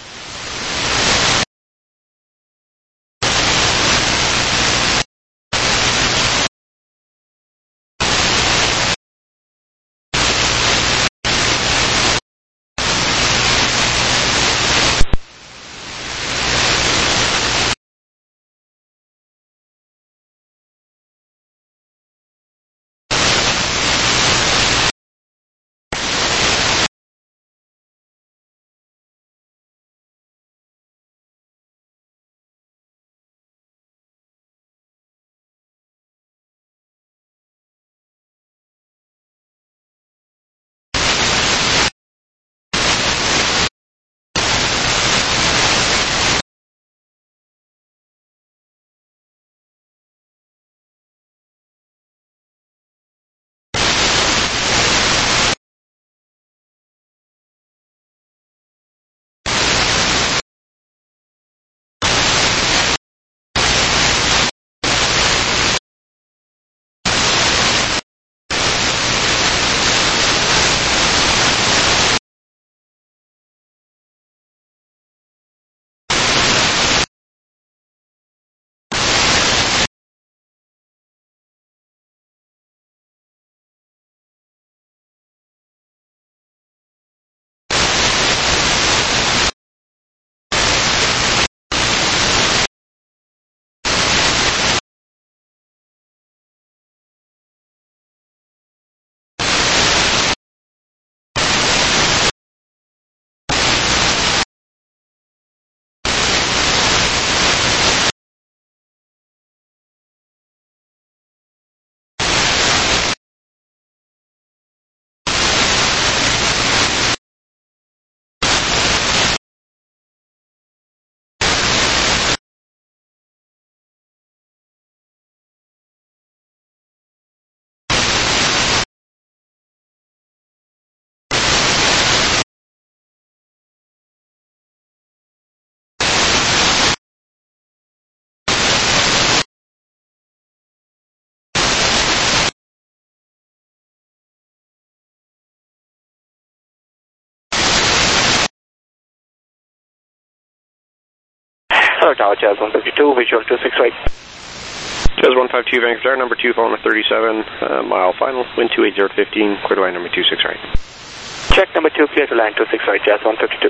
Hello Tower, Jazz one fifty-two, visual two six right. Jazz one fifty-two, Vancouver Tower, number two, following a thirty-seven uh, mile final, wind two eight zero fifteen, clear to line number two six right. Check number two, clear to line two six right, Jazz one fifty-two.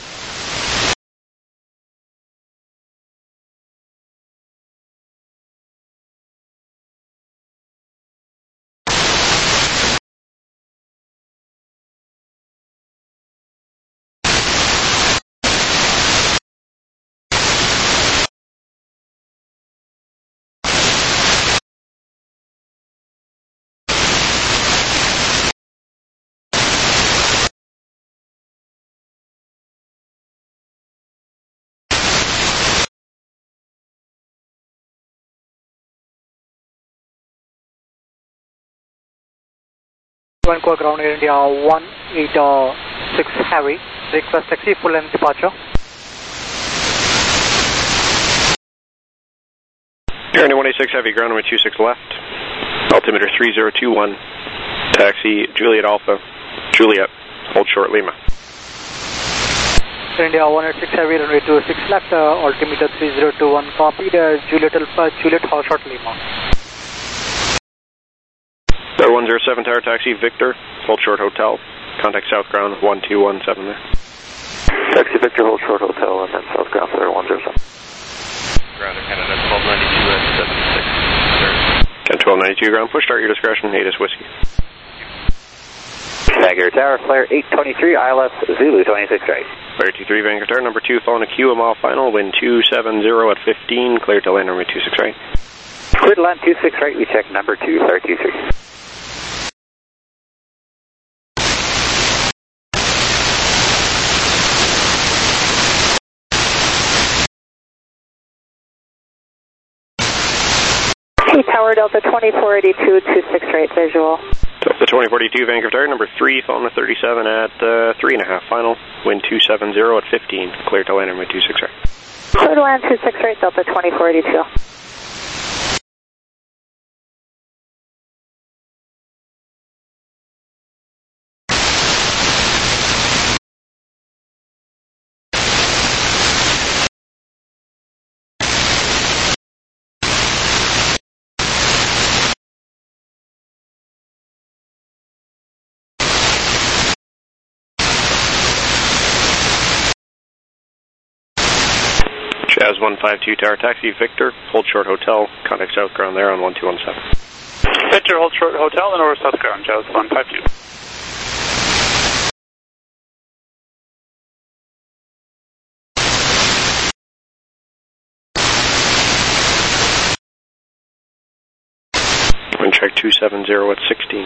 Vancouver ground Air India one eight six heavy, request taxi full length departure. Air India one eighty-six heavy, ground number two six left, altimeter three zero two one, taxi Juliet Alpha, Juliet, hold short Lima. Air India one eighty-six heavy, runway two six left, uh, altimeter three zero two one, copied, uh, Juliet Alpha, Juliet, hold short Lima. Tower one zero seven, Tower Taxi Victor, hold short hotel, contact south ground one two one seven there. Taxi Victor, hold short hotel, and then south ground for one zero seven. Ground Canada twelve ninety-two at seven six. Ken twelve ninety-two, ground push, start your discretion, Natus Whiskey. Vancouver Tower, flare eight twenty-three, I L S Zulu twenty-six right. Flare two three, Vancouver Tower, number two, following a Q, a mile final, wind two seven zero at fifteen, clear to land number two six right. Clear to land two six right, we check number two, flare two three. Tower Delta twenty-four eighty-two, two six right, visual. Delta twenty forty-two, Vancouver Tower, number three, following a thirty-seven at uh, three and a half final, wind two seven zero at fifteen, clear to land number two six right. Clear to land two six right, Delta twenty-four eighty-two. Jazz one fifty-two, Tower Taxi Victor, hold short hotel, contact south ground there on one two one seven. Victor, hold short hotel and over south ground, Jazz one fifty-two. Wind check two seven zero at sixteen.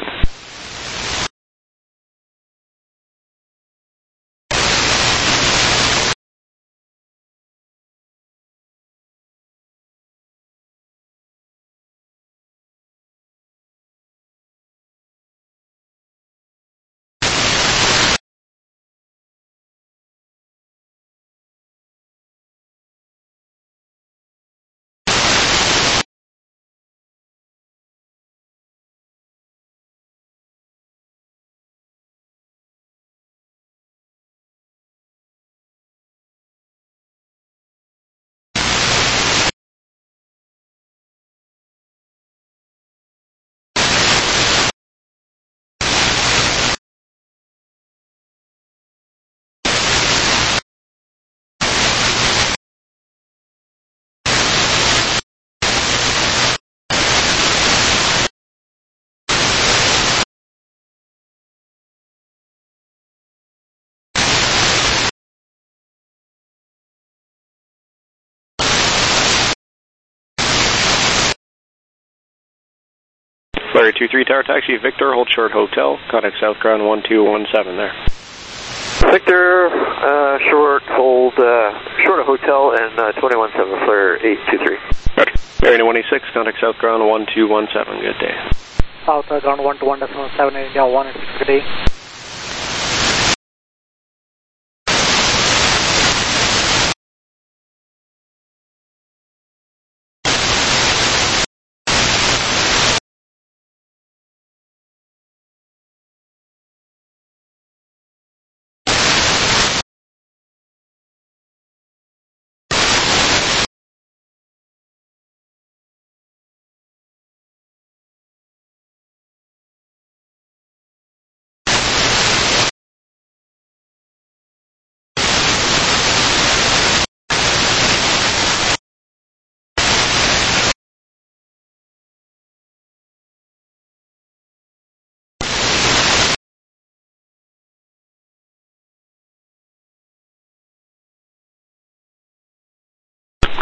Flare two three, Tower Taxi Victor, hold short hotel, contact south ground one two one seven there. Victor, uh, short, hold, uh, short of hotel and uh, twenty-one seven, flare eight two three. Roger. Air India one eighty-six, contact south ground one two one seven, good day. South ground one two one seven, India one eighty-six, good day.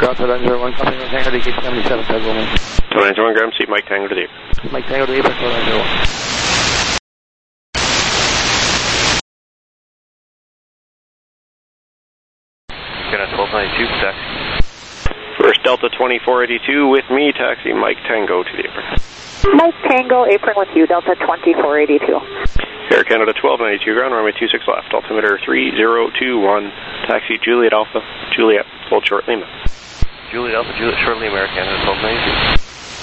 Ground two nine zero one, coming in Tango to gate seventy-seven, Tango one. two nine zero one, ground seat, Mike Tango to the apron. Mike Tango to the apron, two nine zero one. Canada twelve ninety-two, taxi. First Delta twenty-four eighty-two with me, taxi Mike Tango to the apron. Mike Tango, apron with you, Delta twenty-four eighty-two. Air Canada twelve ninety-two, ground runway two six left, altimeter three zero two one, taxi Juliet Alpha, Juliet, hold short Lima. Juliet Alpha, Juliet short Lima, Air Canada twelve ninety-two.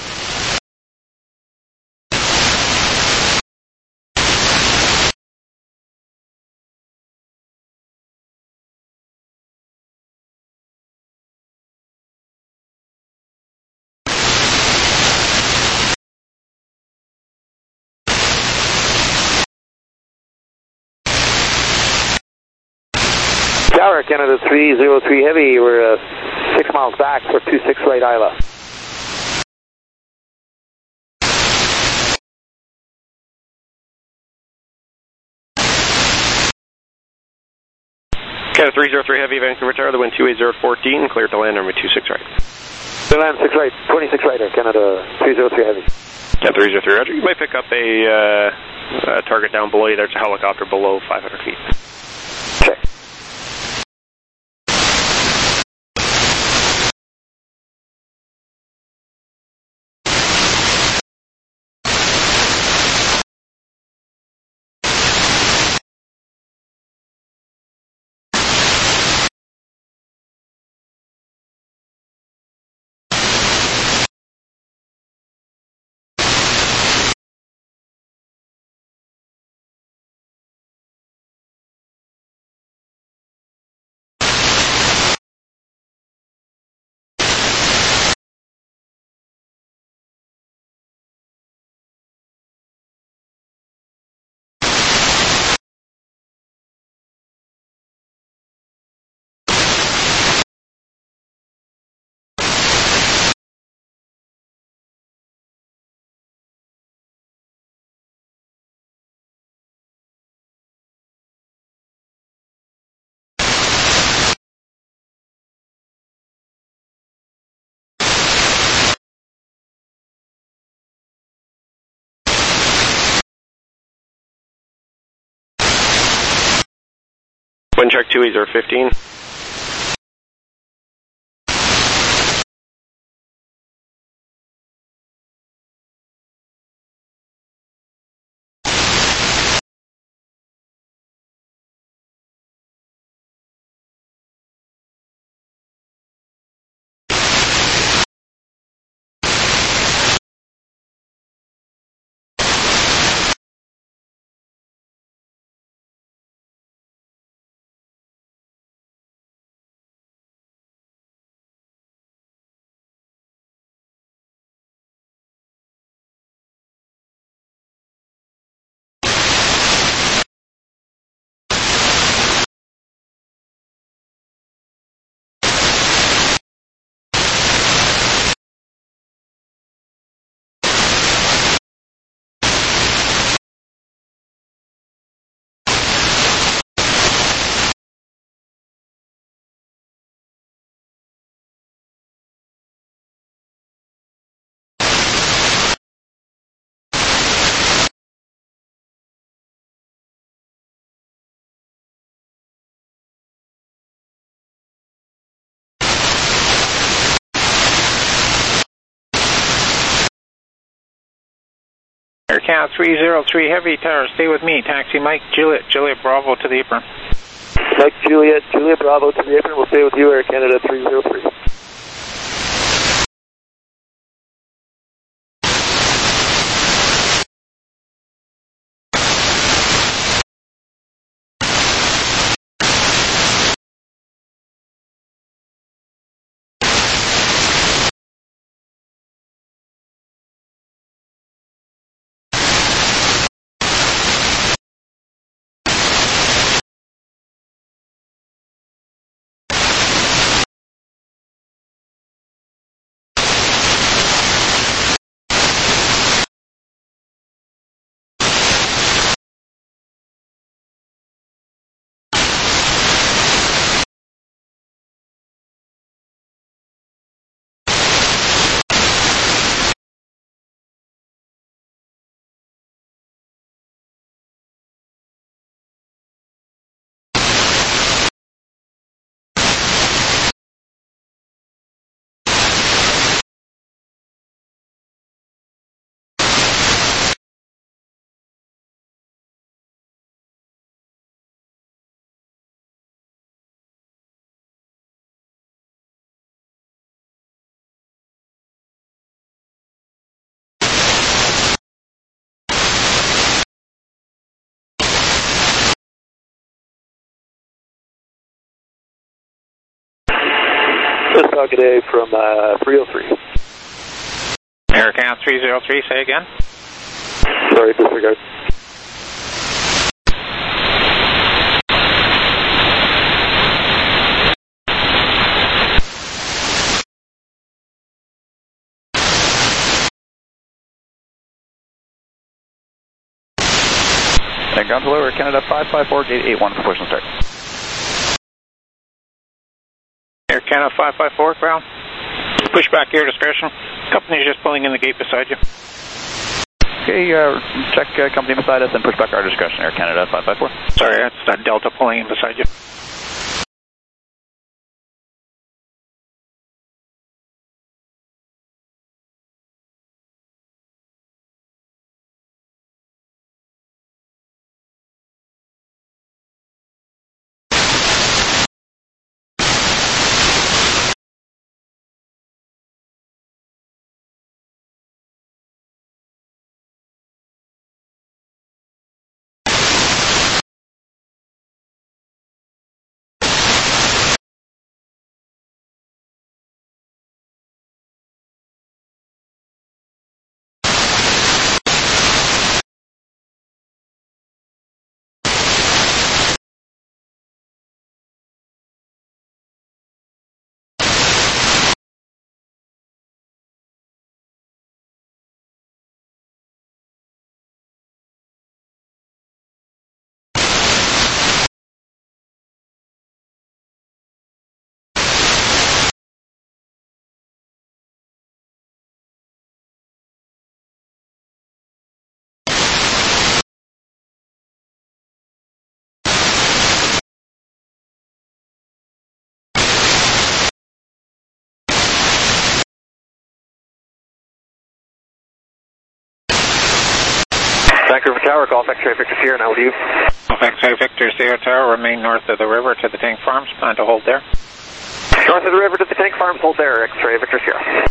Tower, Canada three zero three Heavy, we're uh, six miles back for two six right Isla. Canada three zero three Heavy, Vancouver Tower, the wind two eight zero fourteen, clear to land runway two six right. Clear land six right, twenty-six right, Canada three zero three Heavy. Canada three zero three, Roger. You might pick up a, uh, a target down below you. There's a helicopter below five hundred feet. Check. Wind check two eight zero fifteen. Air Canada three zero three Heavy, Tower, stay with me, taxi Mike Juliet, Juliet Bravo to the apron. Mike Juliet, Juliet Bravo to the apron, we'll stay with you, Air Canada three zero three. Chris Falconet from uh, three oh three. Air Canada three oh three, say again. Sorry, disregard. And ground to lower, Canada five five four, gate eight one, push and start. Air Canada five five four, ground. Push back your discretion. Company's just pulling in the gate beside you. Okay, uh, check uh, company beside us and push back our discretion, Air Canada five five four. Sorry, that's uh, Delta pulling in beside you. Vancouver Tower, Golf X-ray Victor Sierra, now with you. Golf X-ray Victor Sierra Tower, remain north of the river to the Tank Farms, plan to hold there. North of the river to the Tank Farms, hold there, X-ray Victor Sierra.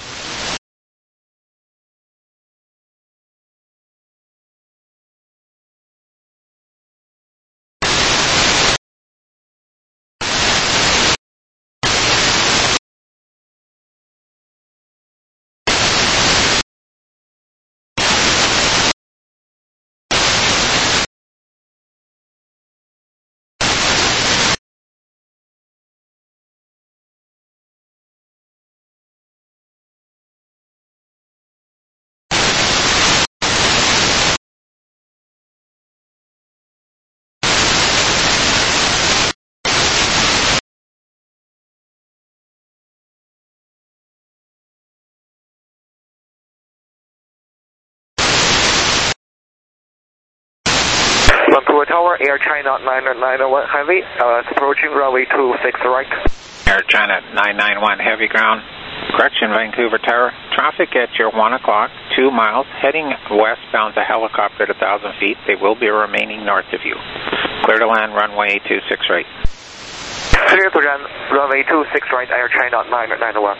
Vancouver Tower, Air China nine nine one Heavy, uh, approaching runway two six right. Air China nine nine one Heavy ground. Correction, Vancouver Tower. Traffic at your one o'clock, two miles, heading westbound to helicopter at one thousand feet. They will be remaining north of you. Clear to land, runway two six right. Clear to land, runway two six right, Air China nine nine one.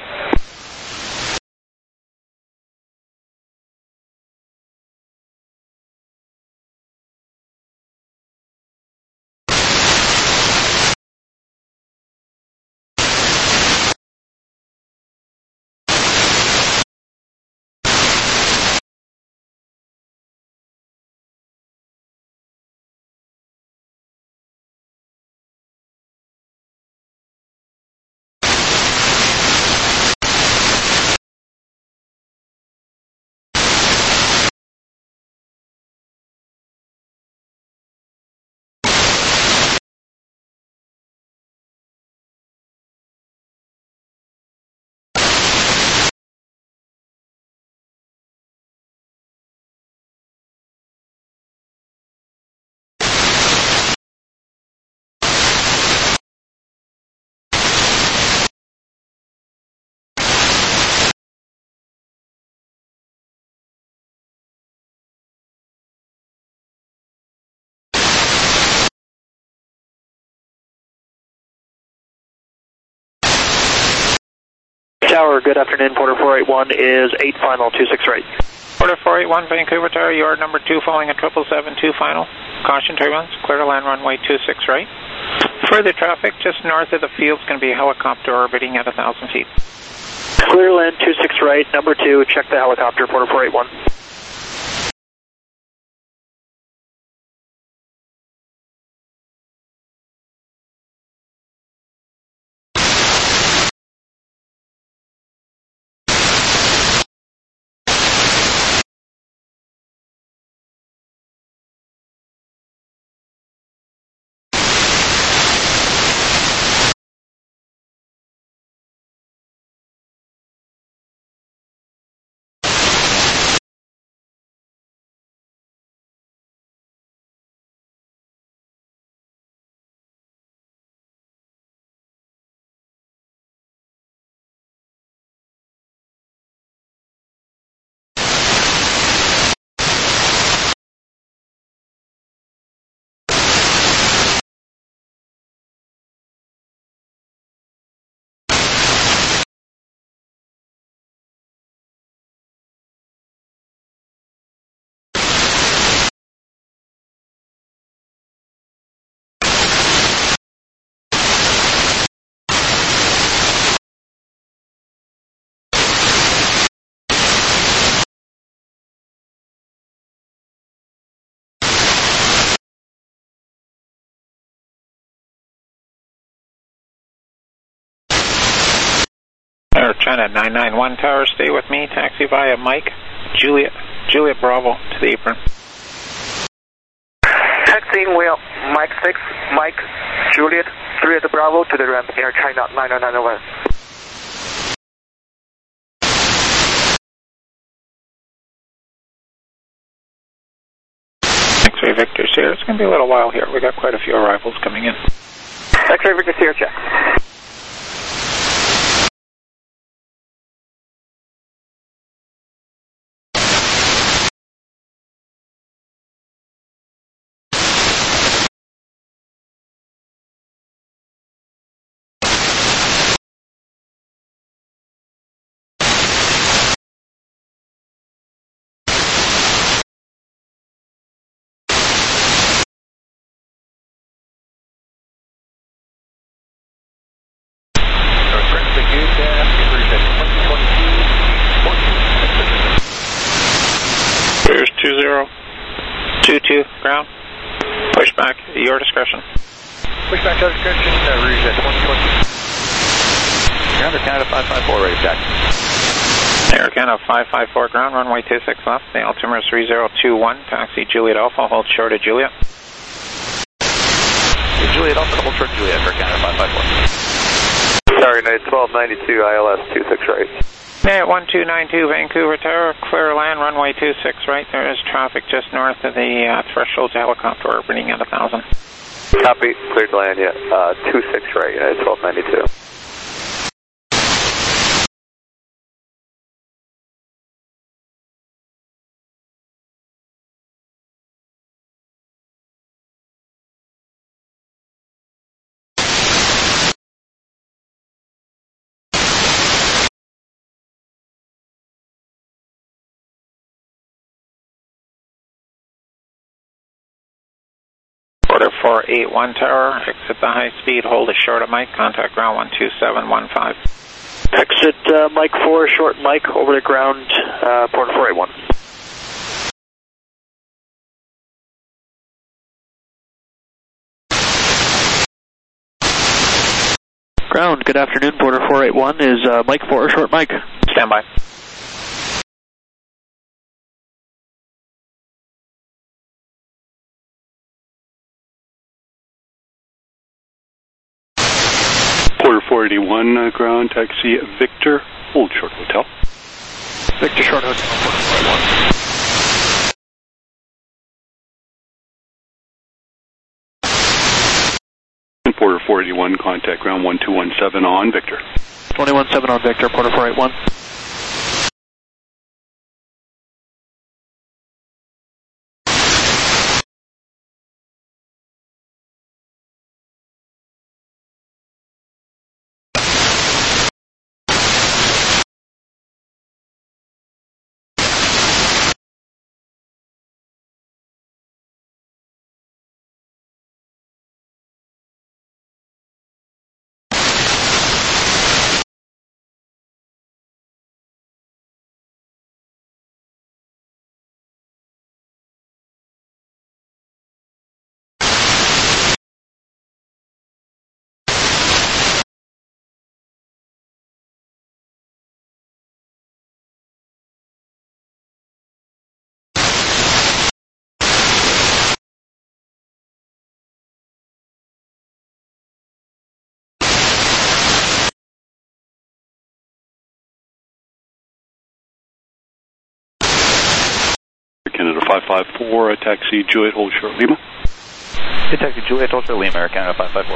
Tower, good afternoon, Porter four eight one is eight final, two six right. Porter four eight one, Vancouver Tower, you are number two following a triple seven two final. Caution turbulence, clear to land runway two six right. Further traffic just north of the field is going to be a helicopter orbiting at one thousand feet. Clear land two six right, number two, check the helicopter, Porter four eight one. Air China nine nine one Tower, stay with me, taxi via Mike, Juliet, Juliet Bravo to the apron. Taxiing wheel, Mike six, Mike, Juliet, Juliet Bravo to the ramp, Air China nine nine nine one. X-ray Victor Sierra, it's going to be a little while here. We got quite a few arrivals coming in. X-ray Victor Sierra, check. Here's two zero two two, ground. Push back, your discretion. Push back, your discretion, uh, Rouge at twenty twenty. Ground, Air Canada five five four, ready to taxi. Air Canada five five four, ground, runway two six left, the altimeter is three zero two one, taxi Juliet Alpha, hold short of Juliet. Juliet Alpha, hold short of Juliet, Air Canada five five four. Sorry, United twelve ninety-two, I L S two six right. At one two nine two Vancouver Tower, clear land, runway two six right. There is traffic just north of the uh, threshold helicopter orbiting at one thousand. Copy, cleared land, yeah. Uh, two six right, United twelve ninety-two. Order four eight one Tower, exit the high speed, hold a short of Mike, contact ground one two seven one five. Exit uh, Mike four, short Mike, over the ground, uh, Porter four eight one. Ground, good afternoon, Porter four eight one is uh, Mike four, short Mike. Stand by. Porter four eighty-one, uh, ground, taxi Victor, hold short hotel. Victor short hotel, Porter four eighty-one. Porter four eighty-one, contact ground one two one seven on Victor. twenty-one seven on Victor, Porter four eighty-one. five five four, uh, taxi Juliet, hold short Lima. Hey, taxi Juliet, hold short Lima, Air Canada five five four.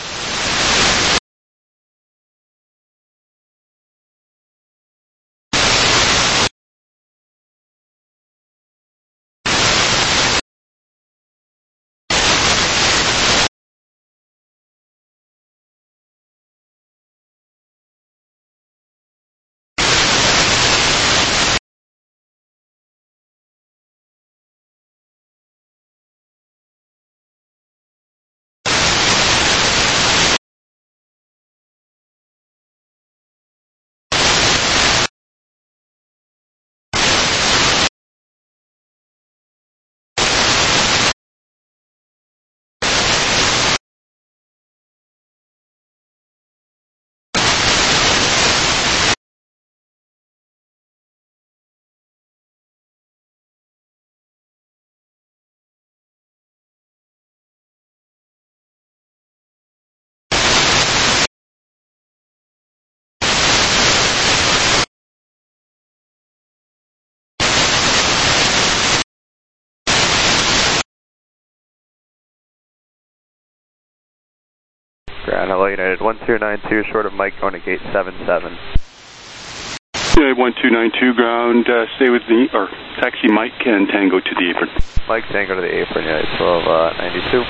Ground, hello United, one two nine two, short of Mike, going to gate seven seven. United one two nine two, ground, uh, stay with me, or taxi Mike and Tango to the apron. Mike, Tango to the apron, United twelve ninety-two.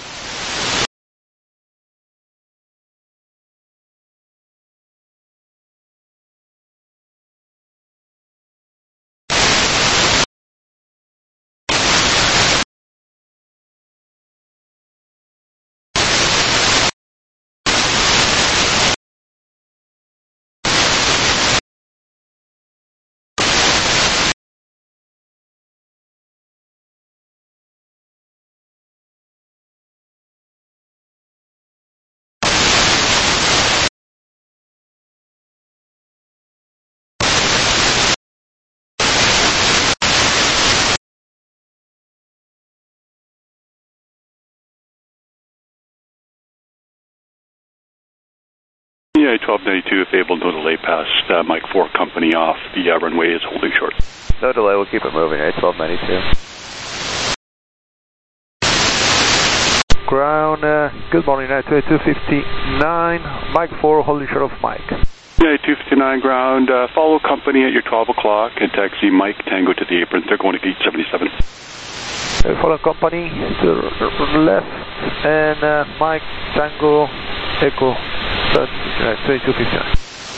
Yeah, twelve ninety-two, if able, no delay past uh, Mike four company off. The uh, runway is holding short. No delay, we'll keep it moving, right? twelve ninety-two. Ground, uh, good morning, United two fifty-nine, Mike four, holding short of Mike. Yeah, two fifty-nine ground, uh, follow company at your twelve o'clock and taxi Mike Tango to the apron. They're going to gate seventy-seven. Uh, follow company to the left, and uh, Mike Tango Echo, that's twenty-two fifty-nine.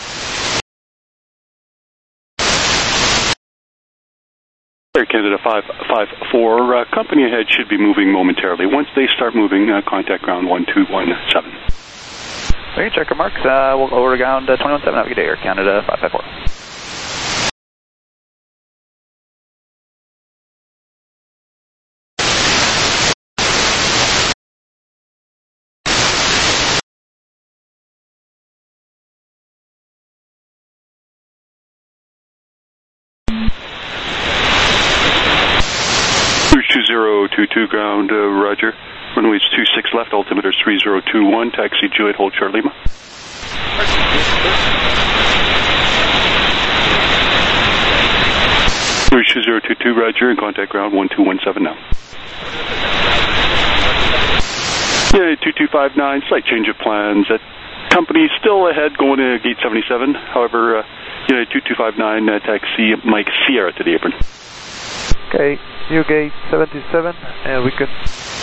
Air Canada five five four, uh, company ahead should be moving momentarily. Once they start moving, uh, contact ground one two one seven. Okay, checker marks, uh, we'll go over to ground uh, twenty-one seven, have a good day, Air Canada five five four. two zero two two ground, uh, roger. Runway's two six left, altimeter three zero two one, taxi Juliet, hold short Lima. two zero two two, roger, and contact ground one two one seven now. Yeah, two two five nine, slight change of plans. That company still ahead going to gate seventy-seven. However, uh, yeah, two two five nine, uh, taxi Mike Sierra to the apron. Okay, new gate seventy-seven, and we can...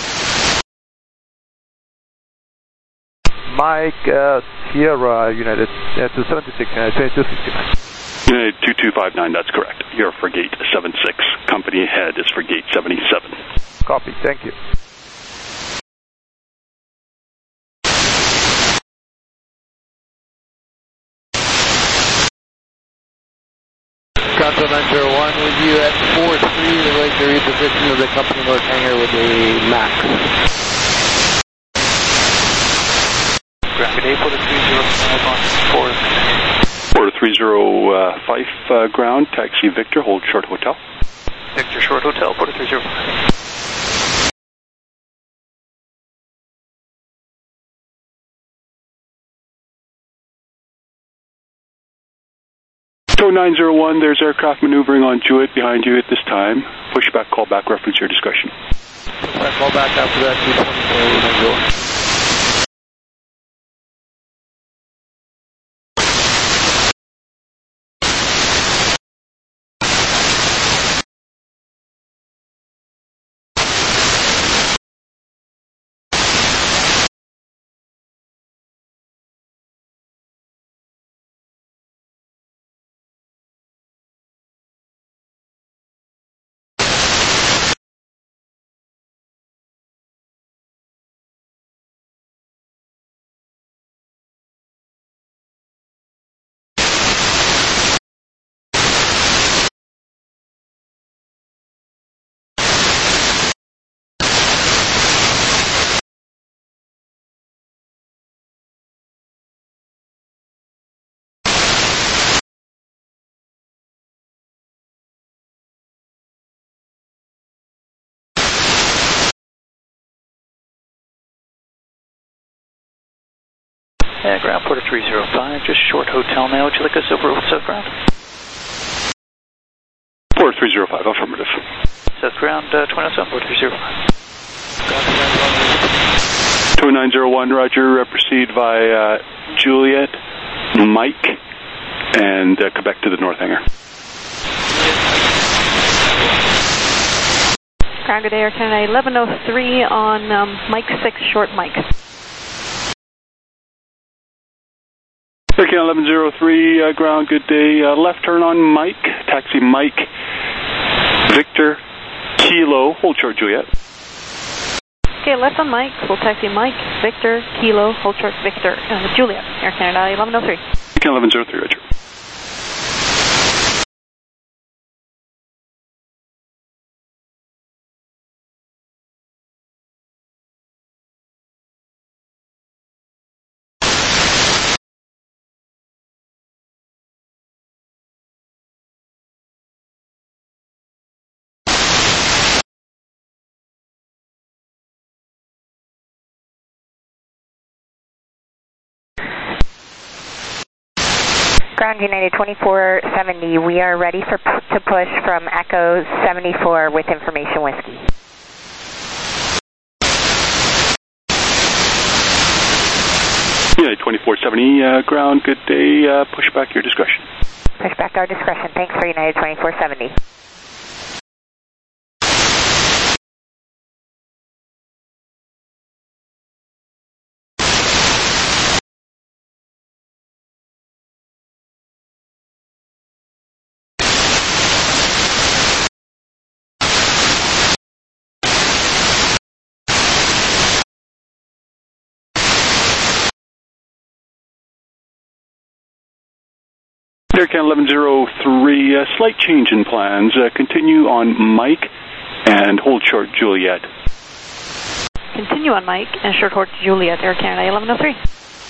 Mike uh, Sierra United, uh, to seventy-six, uh, twenty-two fifty-nine. Uh, two two five nine, that's correct. You're for gate seventy-six. Company ahead is for gate seventy-seven. Copy, thank you. Continental one with you at four three, we'd like to reposition of the company north hangar with a MAX. Good day, four three zero five on four. four three zero five, uh, ground, taxi Victor, hold short hotel. Victor short hotel, four three zero five. nine zero one, there's aircraft maneuvering on Jewett behind you at this time. Pushback, callback, reference your discretion. Pushback, callback after that, two twenty-four. Yeah, ground Porter three zero five, just short hotel now. Would you like us over with South Ground? Porter three zero five, affirmative. South Ground, uh, twenty oh seven, Porter three zero five. two nine zero one, roger, uh, proceed via uh, Juliet, Mike, and uh, Quebec to the north hangar. Ground, good day, Air Canada eleven oh three on um, Mike six, short Mike. Air Canada eleven oh three, uh, ground, good day. Uh, left turn on Mike, taxi Mike, Victor, Kilo, hold short Juliet. Okay, left on Mike, full taxi Mike, Victor, Kilo, hold short Victor, uh, Juliet, Air Canada eleven oh three. Air Canada eleven oh three, roger. Ground United twenty-four seventy, we are ready for to push from Echo seventy-four with information whiskey. United twenty-four seventy, uh, ground, good day, uh, push back your discretion. Push back our discretion, thanks for United twenty-four seventy. Air Canada eleven oh three, uh, slight change in plans. Uh, continue on Mike and hold short Juliet. Continue on Mike and short short Juliet, Air Canada eleven oh three.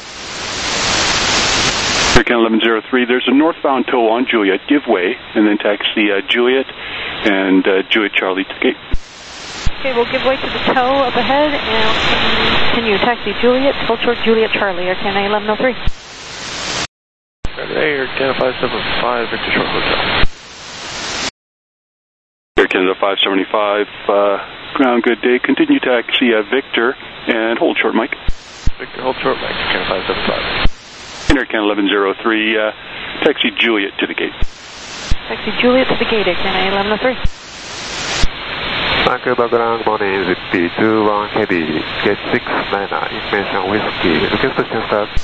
Air Canada eleven oh three, there's a northbound tow on Juliet. Give way and then taxi uh, Juliet and uh, Juliet Charlie to the gate. Okay, we'll give way to the tow up ahead and continue taxi Juliet, hold short Juliet Charlie, Air Canada eleven oh three. Air Canada five seven five, Victor Short Hotel. Air Canada five seventy-five, uh, ground, good day. Continue taxi uh, Victor and hold short Mike. Victor, hold short Mike, Air Canada five seven five. Air Canada eleven oh three, uh, taxi Juliet to the gate. Taxi Juliet to the gate, Air Canada eleven oh three. Vancouver ground, morning, Zippy two one heavy, gate six niner, information whiskey, request to change start.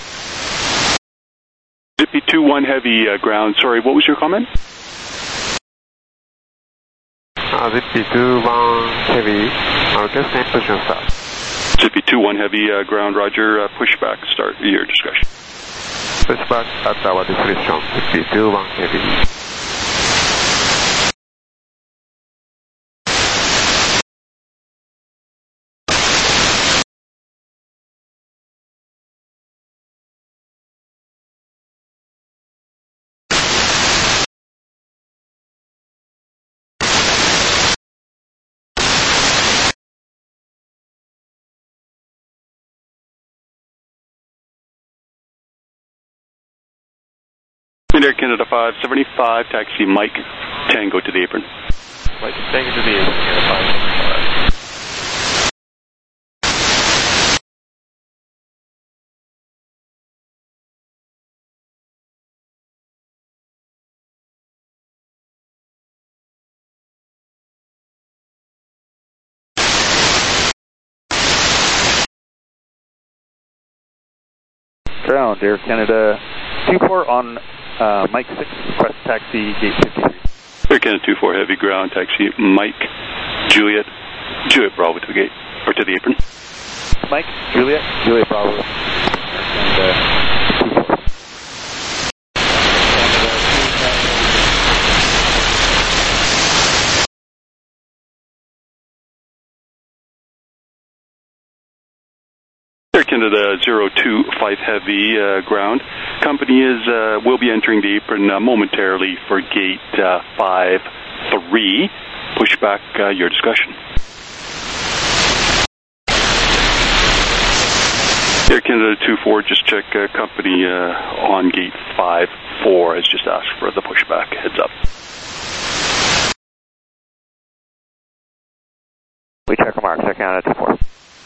Zippy two one heavy, uh, ground, sorry, what was your comment? Uh, Zippy two one heavy, request change to change start. Zippy two one heavy, uh, ground, roger, uh, pushback, start your discretion. Pushback at our discretion, Zippy two one heavy. Air Canada five seventy-five, taxi Mike Tango to the apron. Mike Tango to the apron, Canada five seventy-five. Ground, Air Canada two four on uh, Mike six, request taxi gate fifty-three. Air Canada two four heavy ground, taxi Mike Juliet, Juliet Bravo to the gate, or to the apron. Mike, Juliet, Juliet Bravo, Air Canada two four. Air Canada zero two five heavy uh, ground. Company is uh, will be entering the apron uh, momentarily for gate uh, five three. Push back uh, your discussion. Air Canada two four, just check uh, company uh, on gate five four has just asked for the pushback. Heads up. We check remarks, Air Canada two four.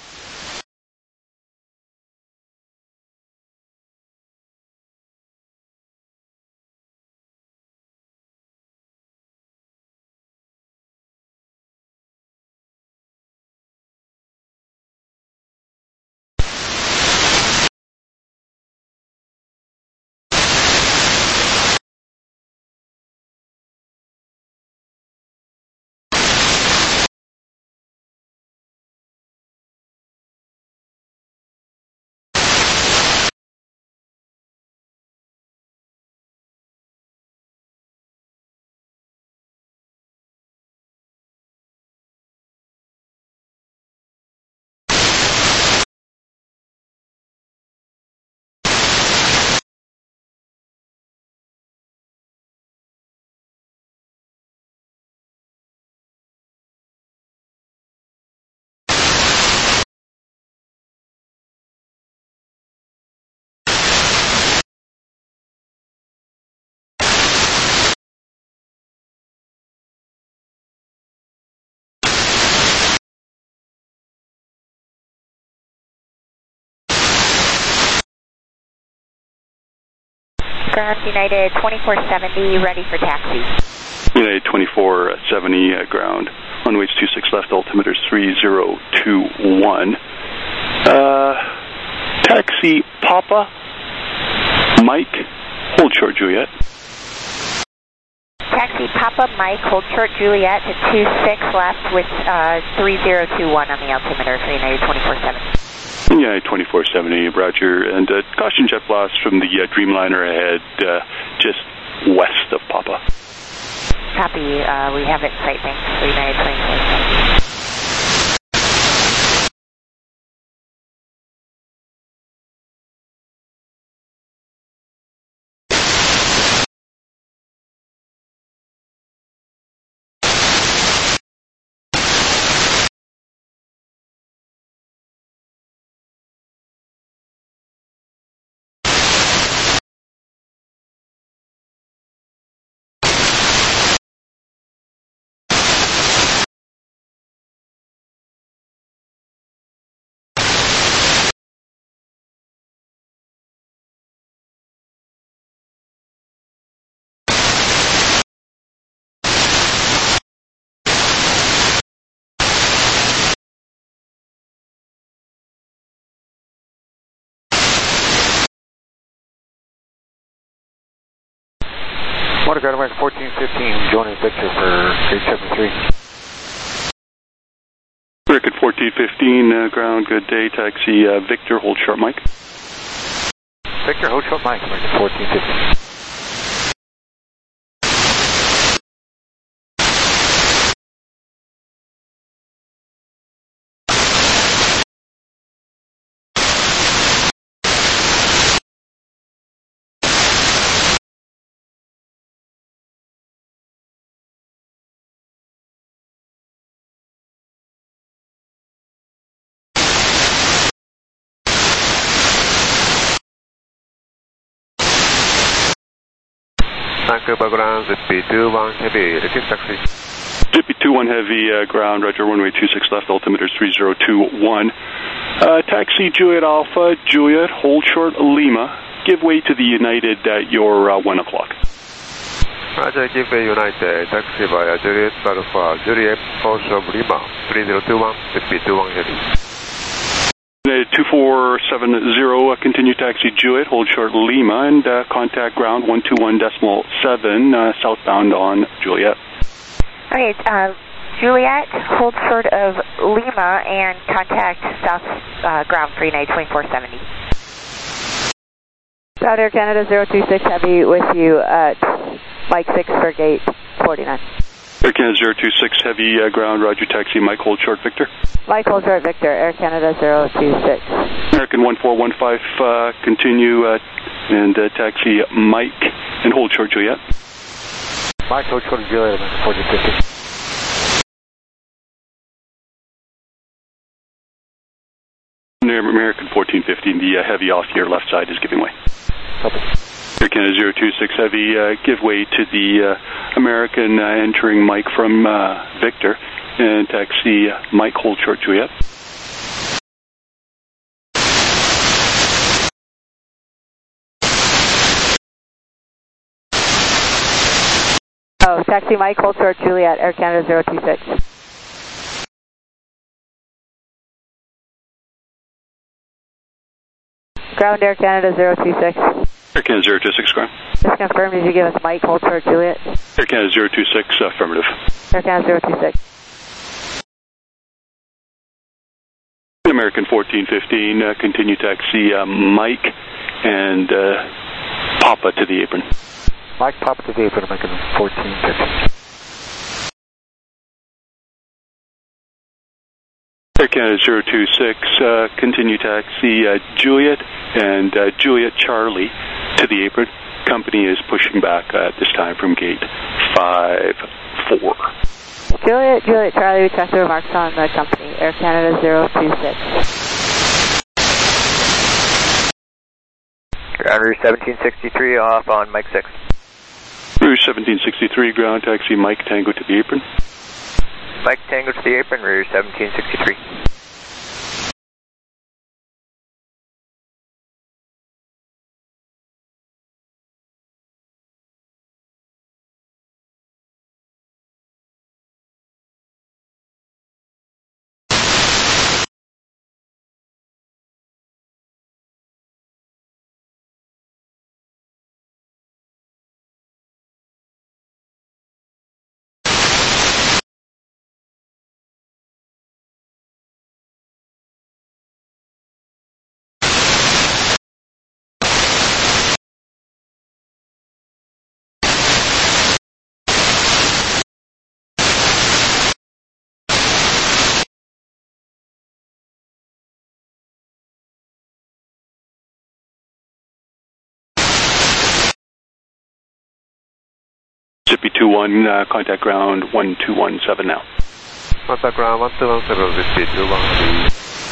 Ground United twenty-four seventy, ready for taxi. United twenty-four seventy uh, ground. Runway two six left, altimeter three zero two one. Uh, taxi Papa Mike, hold short Juliet. Taxi Papa Mike, hold short Juliet to two six left with uh, three zero two one on the altimeter for United twenty-four seventy. Yeah, twenty-four seventy, Roger. And uh, caution jet blast from the uh, Dreamliner ahead, uh, just west of Papa. Copy. Uh, we have it in sight, thanks. For United twenty-four seventy. Water Guard fourteen fifteen, joining Victor for gate seventy-three. Circuit fourteen fifteen, uh, ground, good day, taxi uh, Victor, hold short Mike. Victor, hold short Mike, fourteen fifteen. Thank you, ground, Zippy two one heavy, repeat taxi. Zippy two one heavy, uh, ground, roger, runway two six left, altimeter three zero two one. Uh, taxi Juliet Alpha, Juliet, hold short Lima, give way to the United at your uh, one o'clock. Roger, give way United, taxi via Juliet Alpha, Juliet, hold short Lima, three zero two one, Zippy two one heavy. two four seven zero, uh, continue taxi Juliet, hold short Lima, and uh, contact ground one two one decimal seven, uh, southbound on Juliet. Okay, uh, Juliet, hold short of Lima, and contact south uh, ground for United twenty-four seventy. South Air Canada zero two six Heavy with you at Mike six for gate forty-nine. Air Canada zero two six Heavy, uh, ground, roger, taxi Mike, hold short Victor. Mike, hold short Victor, Air Canada zero two six. American one four one five, uh, continue, uh, and uh, taxi Mike, and hold short Juliet. Mike, hold short Juliet, fourteen fifty. American fourteen fifty, the uh, heavy off your left side is giving way. Copy. Air Canada zero two six Heavy, uh, give way to the uh, American uh, entering Mike from uh, Victor, and taxi uh, Mike, hold short Juliet. Oh, taxi Mike, hold short Juliet, Air Canada zero two six. Ground Air Canada zero two six. Air Canada zero two six, ground. Just confirm, did you give us Mike, hold short Juliet? Air Canada zero two six, affirmative. Air Canada zero two six. American fourteen fifteen, uh, continue taxi uh, Mike, and uh, Papa to the apron. Mike, Papa to the apron, American fourteen fifteen. Air Canada zero two six, uh, continue taxi uh, Juliet, and uh, Juliet Charlie to the apron. Company is pushing back uh, at this time from gate five four. Juliet, Juliet Charlie, we checked the remarks on the company, Air Canada zero two six. Ground Rouge seventeen sixty-three, off on Mike six. Rouge seventeen sixty-three, ground taxi Mike Tango to the apron. Mike Tango to the apron, Rouge seventeen sixty-three. Zippy two one, uh, contact ground one two one seven now. Contact ground one two one seven, Zippy two one.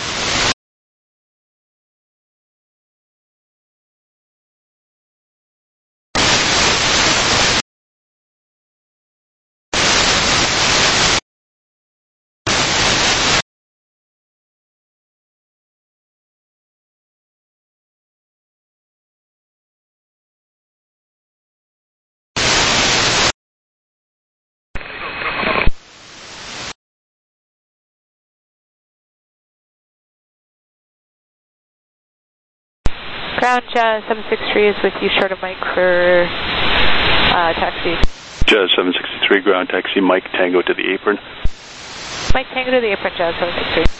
Ground Jazz seven six three is with you short of Mike for uh, taxi. Jazz seven sixty-three, ground taxi Mike Tango to the apron. Mike Tango to the apron, Jazz seven six three.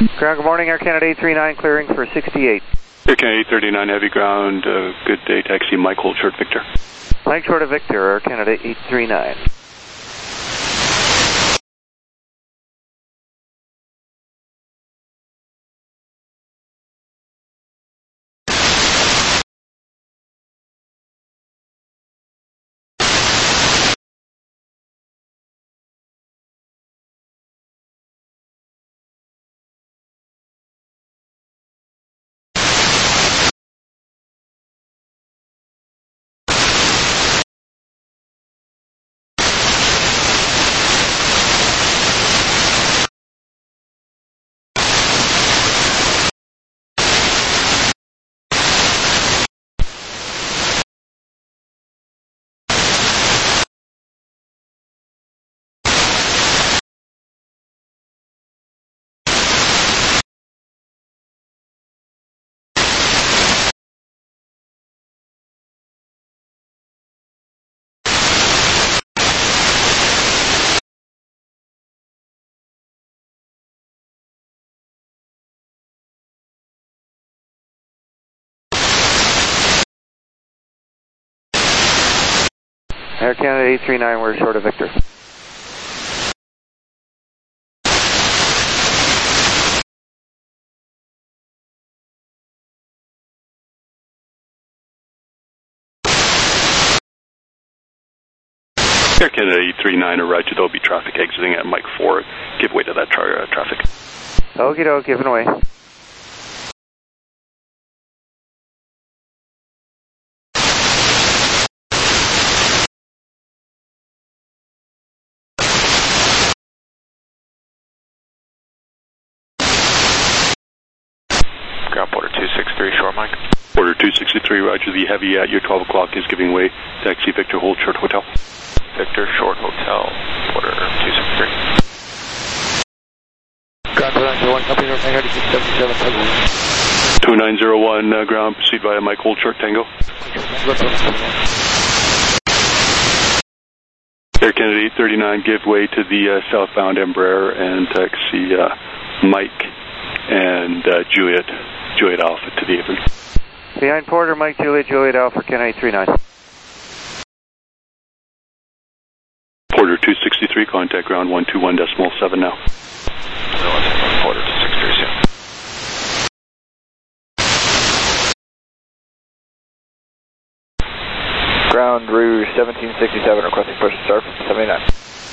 Ground, good morning, Air Canada eight three nine, clearing for sixty-eight. Air Canada eight thirty-nine, heavy ground, uh, good day, taxi Mike, hold short Victor. Mike short of Victor, Air Canada eight three nine. Air Canada eight three nine, we're short of Victor. Air Canada eight three nine, a right to Adobe traffic exiting at Mike four. Give way to that tra- uh, traffic. Okie doke, giving away. Ground border two six three, short Mike. Border two sixty-three, roger, the heavy at your twelve o'clock is giving way. Taxi Victor, hold short hotel. Victor, short hotel, border two six three. Ground two one, company North Hangar six seventy-seven, two nine zero one, uh, ground, proceed via Mike, hold short Tango. Air Canada eight thirty-nine, give way to the uh, southbound Embraer and taxi uh, Mike and uh, Juliet, Juliet Alpha to the apron. Behind Porter, Mike Juliet, Juliet Alpha, Canada eight three nine. Porter two sixty-three, contact ground one two one decimal seven now. Porter two six three, soon. Ground Rouge seventeen sixty-seven, requesting push to start from seventy-nine.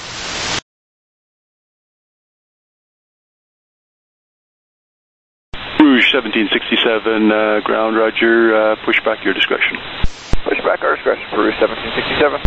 Rouge seventeen sixty-seven, uh, ground, roger, uh, push back your discretion. Push back our discretion for Rouge seventeen sixty-seven.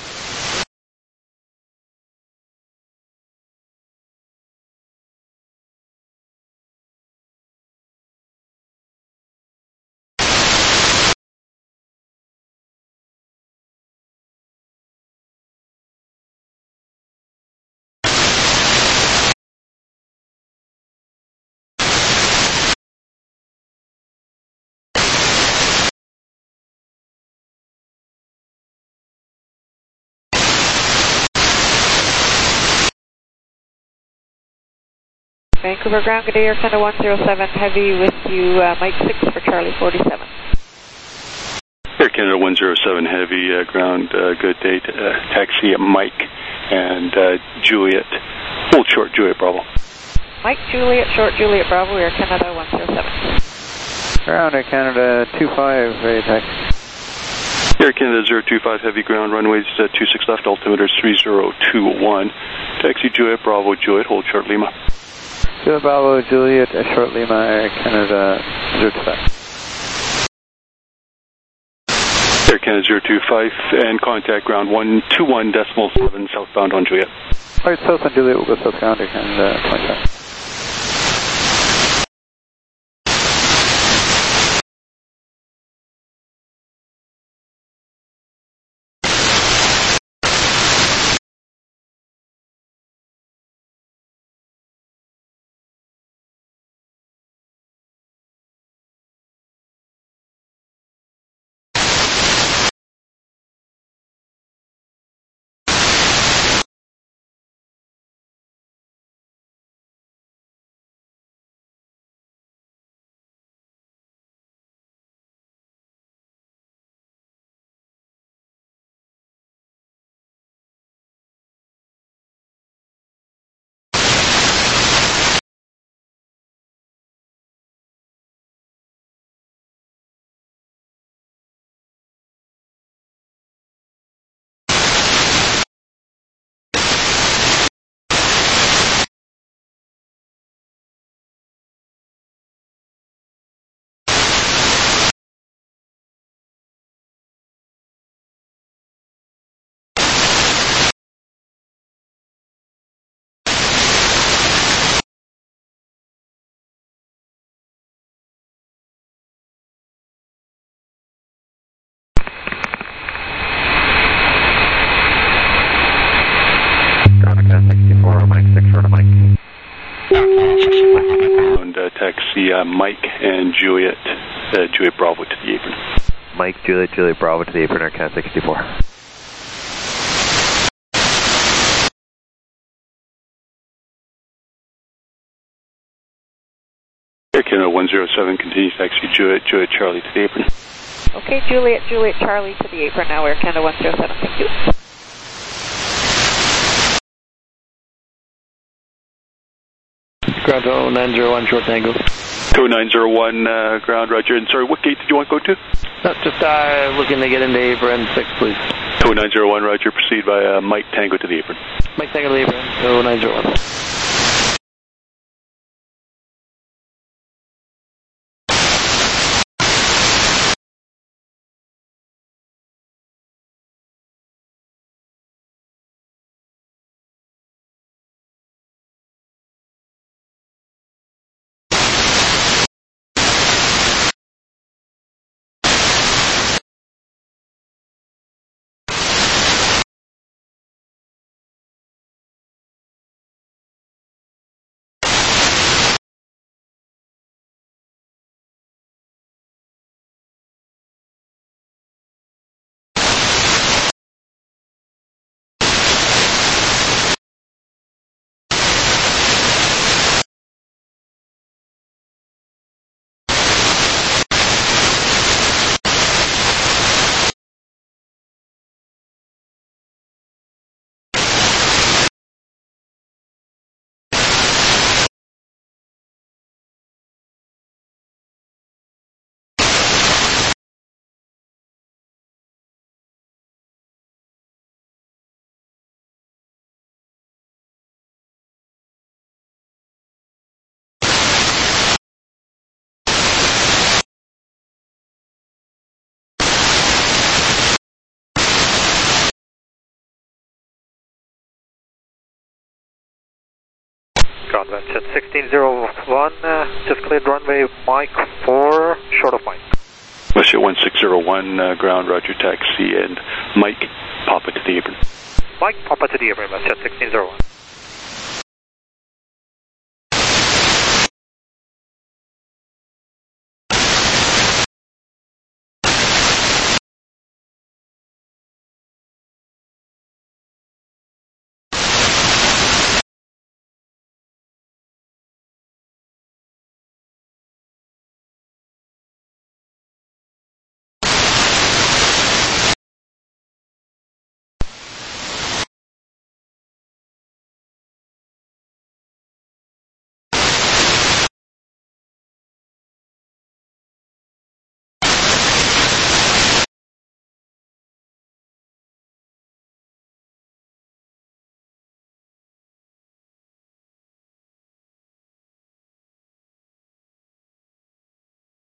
Vancouver ground, good day, Air Canada one zero seven, heavy with you, uh, Mike six for Charlie forty-seven. Air Canada one zero seven, heavy, uh, ground, uh, good day, uh, taxi Mike and uh, Juliet, hold short Juliet Bravo. Mike Juliet, short Juliet Bravo, Air Canada one zero seven. Ground, Air Canada two five, ready taxi. Air Canada zero two five, heavy ground, runways uh, two six left, altimeter three zero two one, taxi Juliet Bravo, Juliet, hold short Lima. Juliet Bravo, Juliet, short Lima, Air Canada zero two five. Air Canada zero two five, and contact ground one two one decimal seven, southbound on Juliet. Alright, south on Juliet, we'll go southbound, Air Canada twenty-five. And uh, taxi uh, Mike and Juliet, uh, Juliet Bravo to the apron. Mike, Juliet, Juliet Bravo to the apron, Air Canada sixty-four. Air Canada one zero seven, continue taxi Juliet, Juliet Charlie to the apron. Okay, Juliet, Juliet Charlie to the apron now, Air Canada one zero seven, thank you. Ground zero nine zero one, short tango. two nine zero one, uh, ground, roger. And sorry, what gate did you want to go to? No, just uh, looking to get into apron six, please. two nine zero one, roger. Proceed by uh, Mike Tango to the apron. Mike Tango to the apron, two nine zero one. Convent at sixteen zero one, uh, just cleared runway Mike four, short of Mike. Westjet one six zero one, uh, ground, roger, taxi, and Mike, Papa to the apron. Mike, Papa to the apron, Westjet sixteen zero one.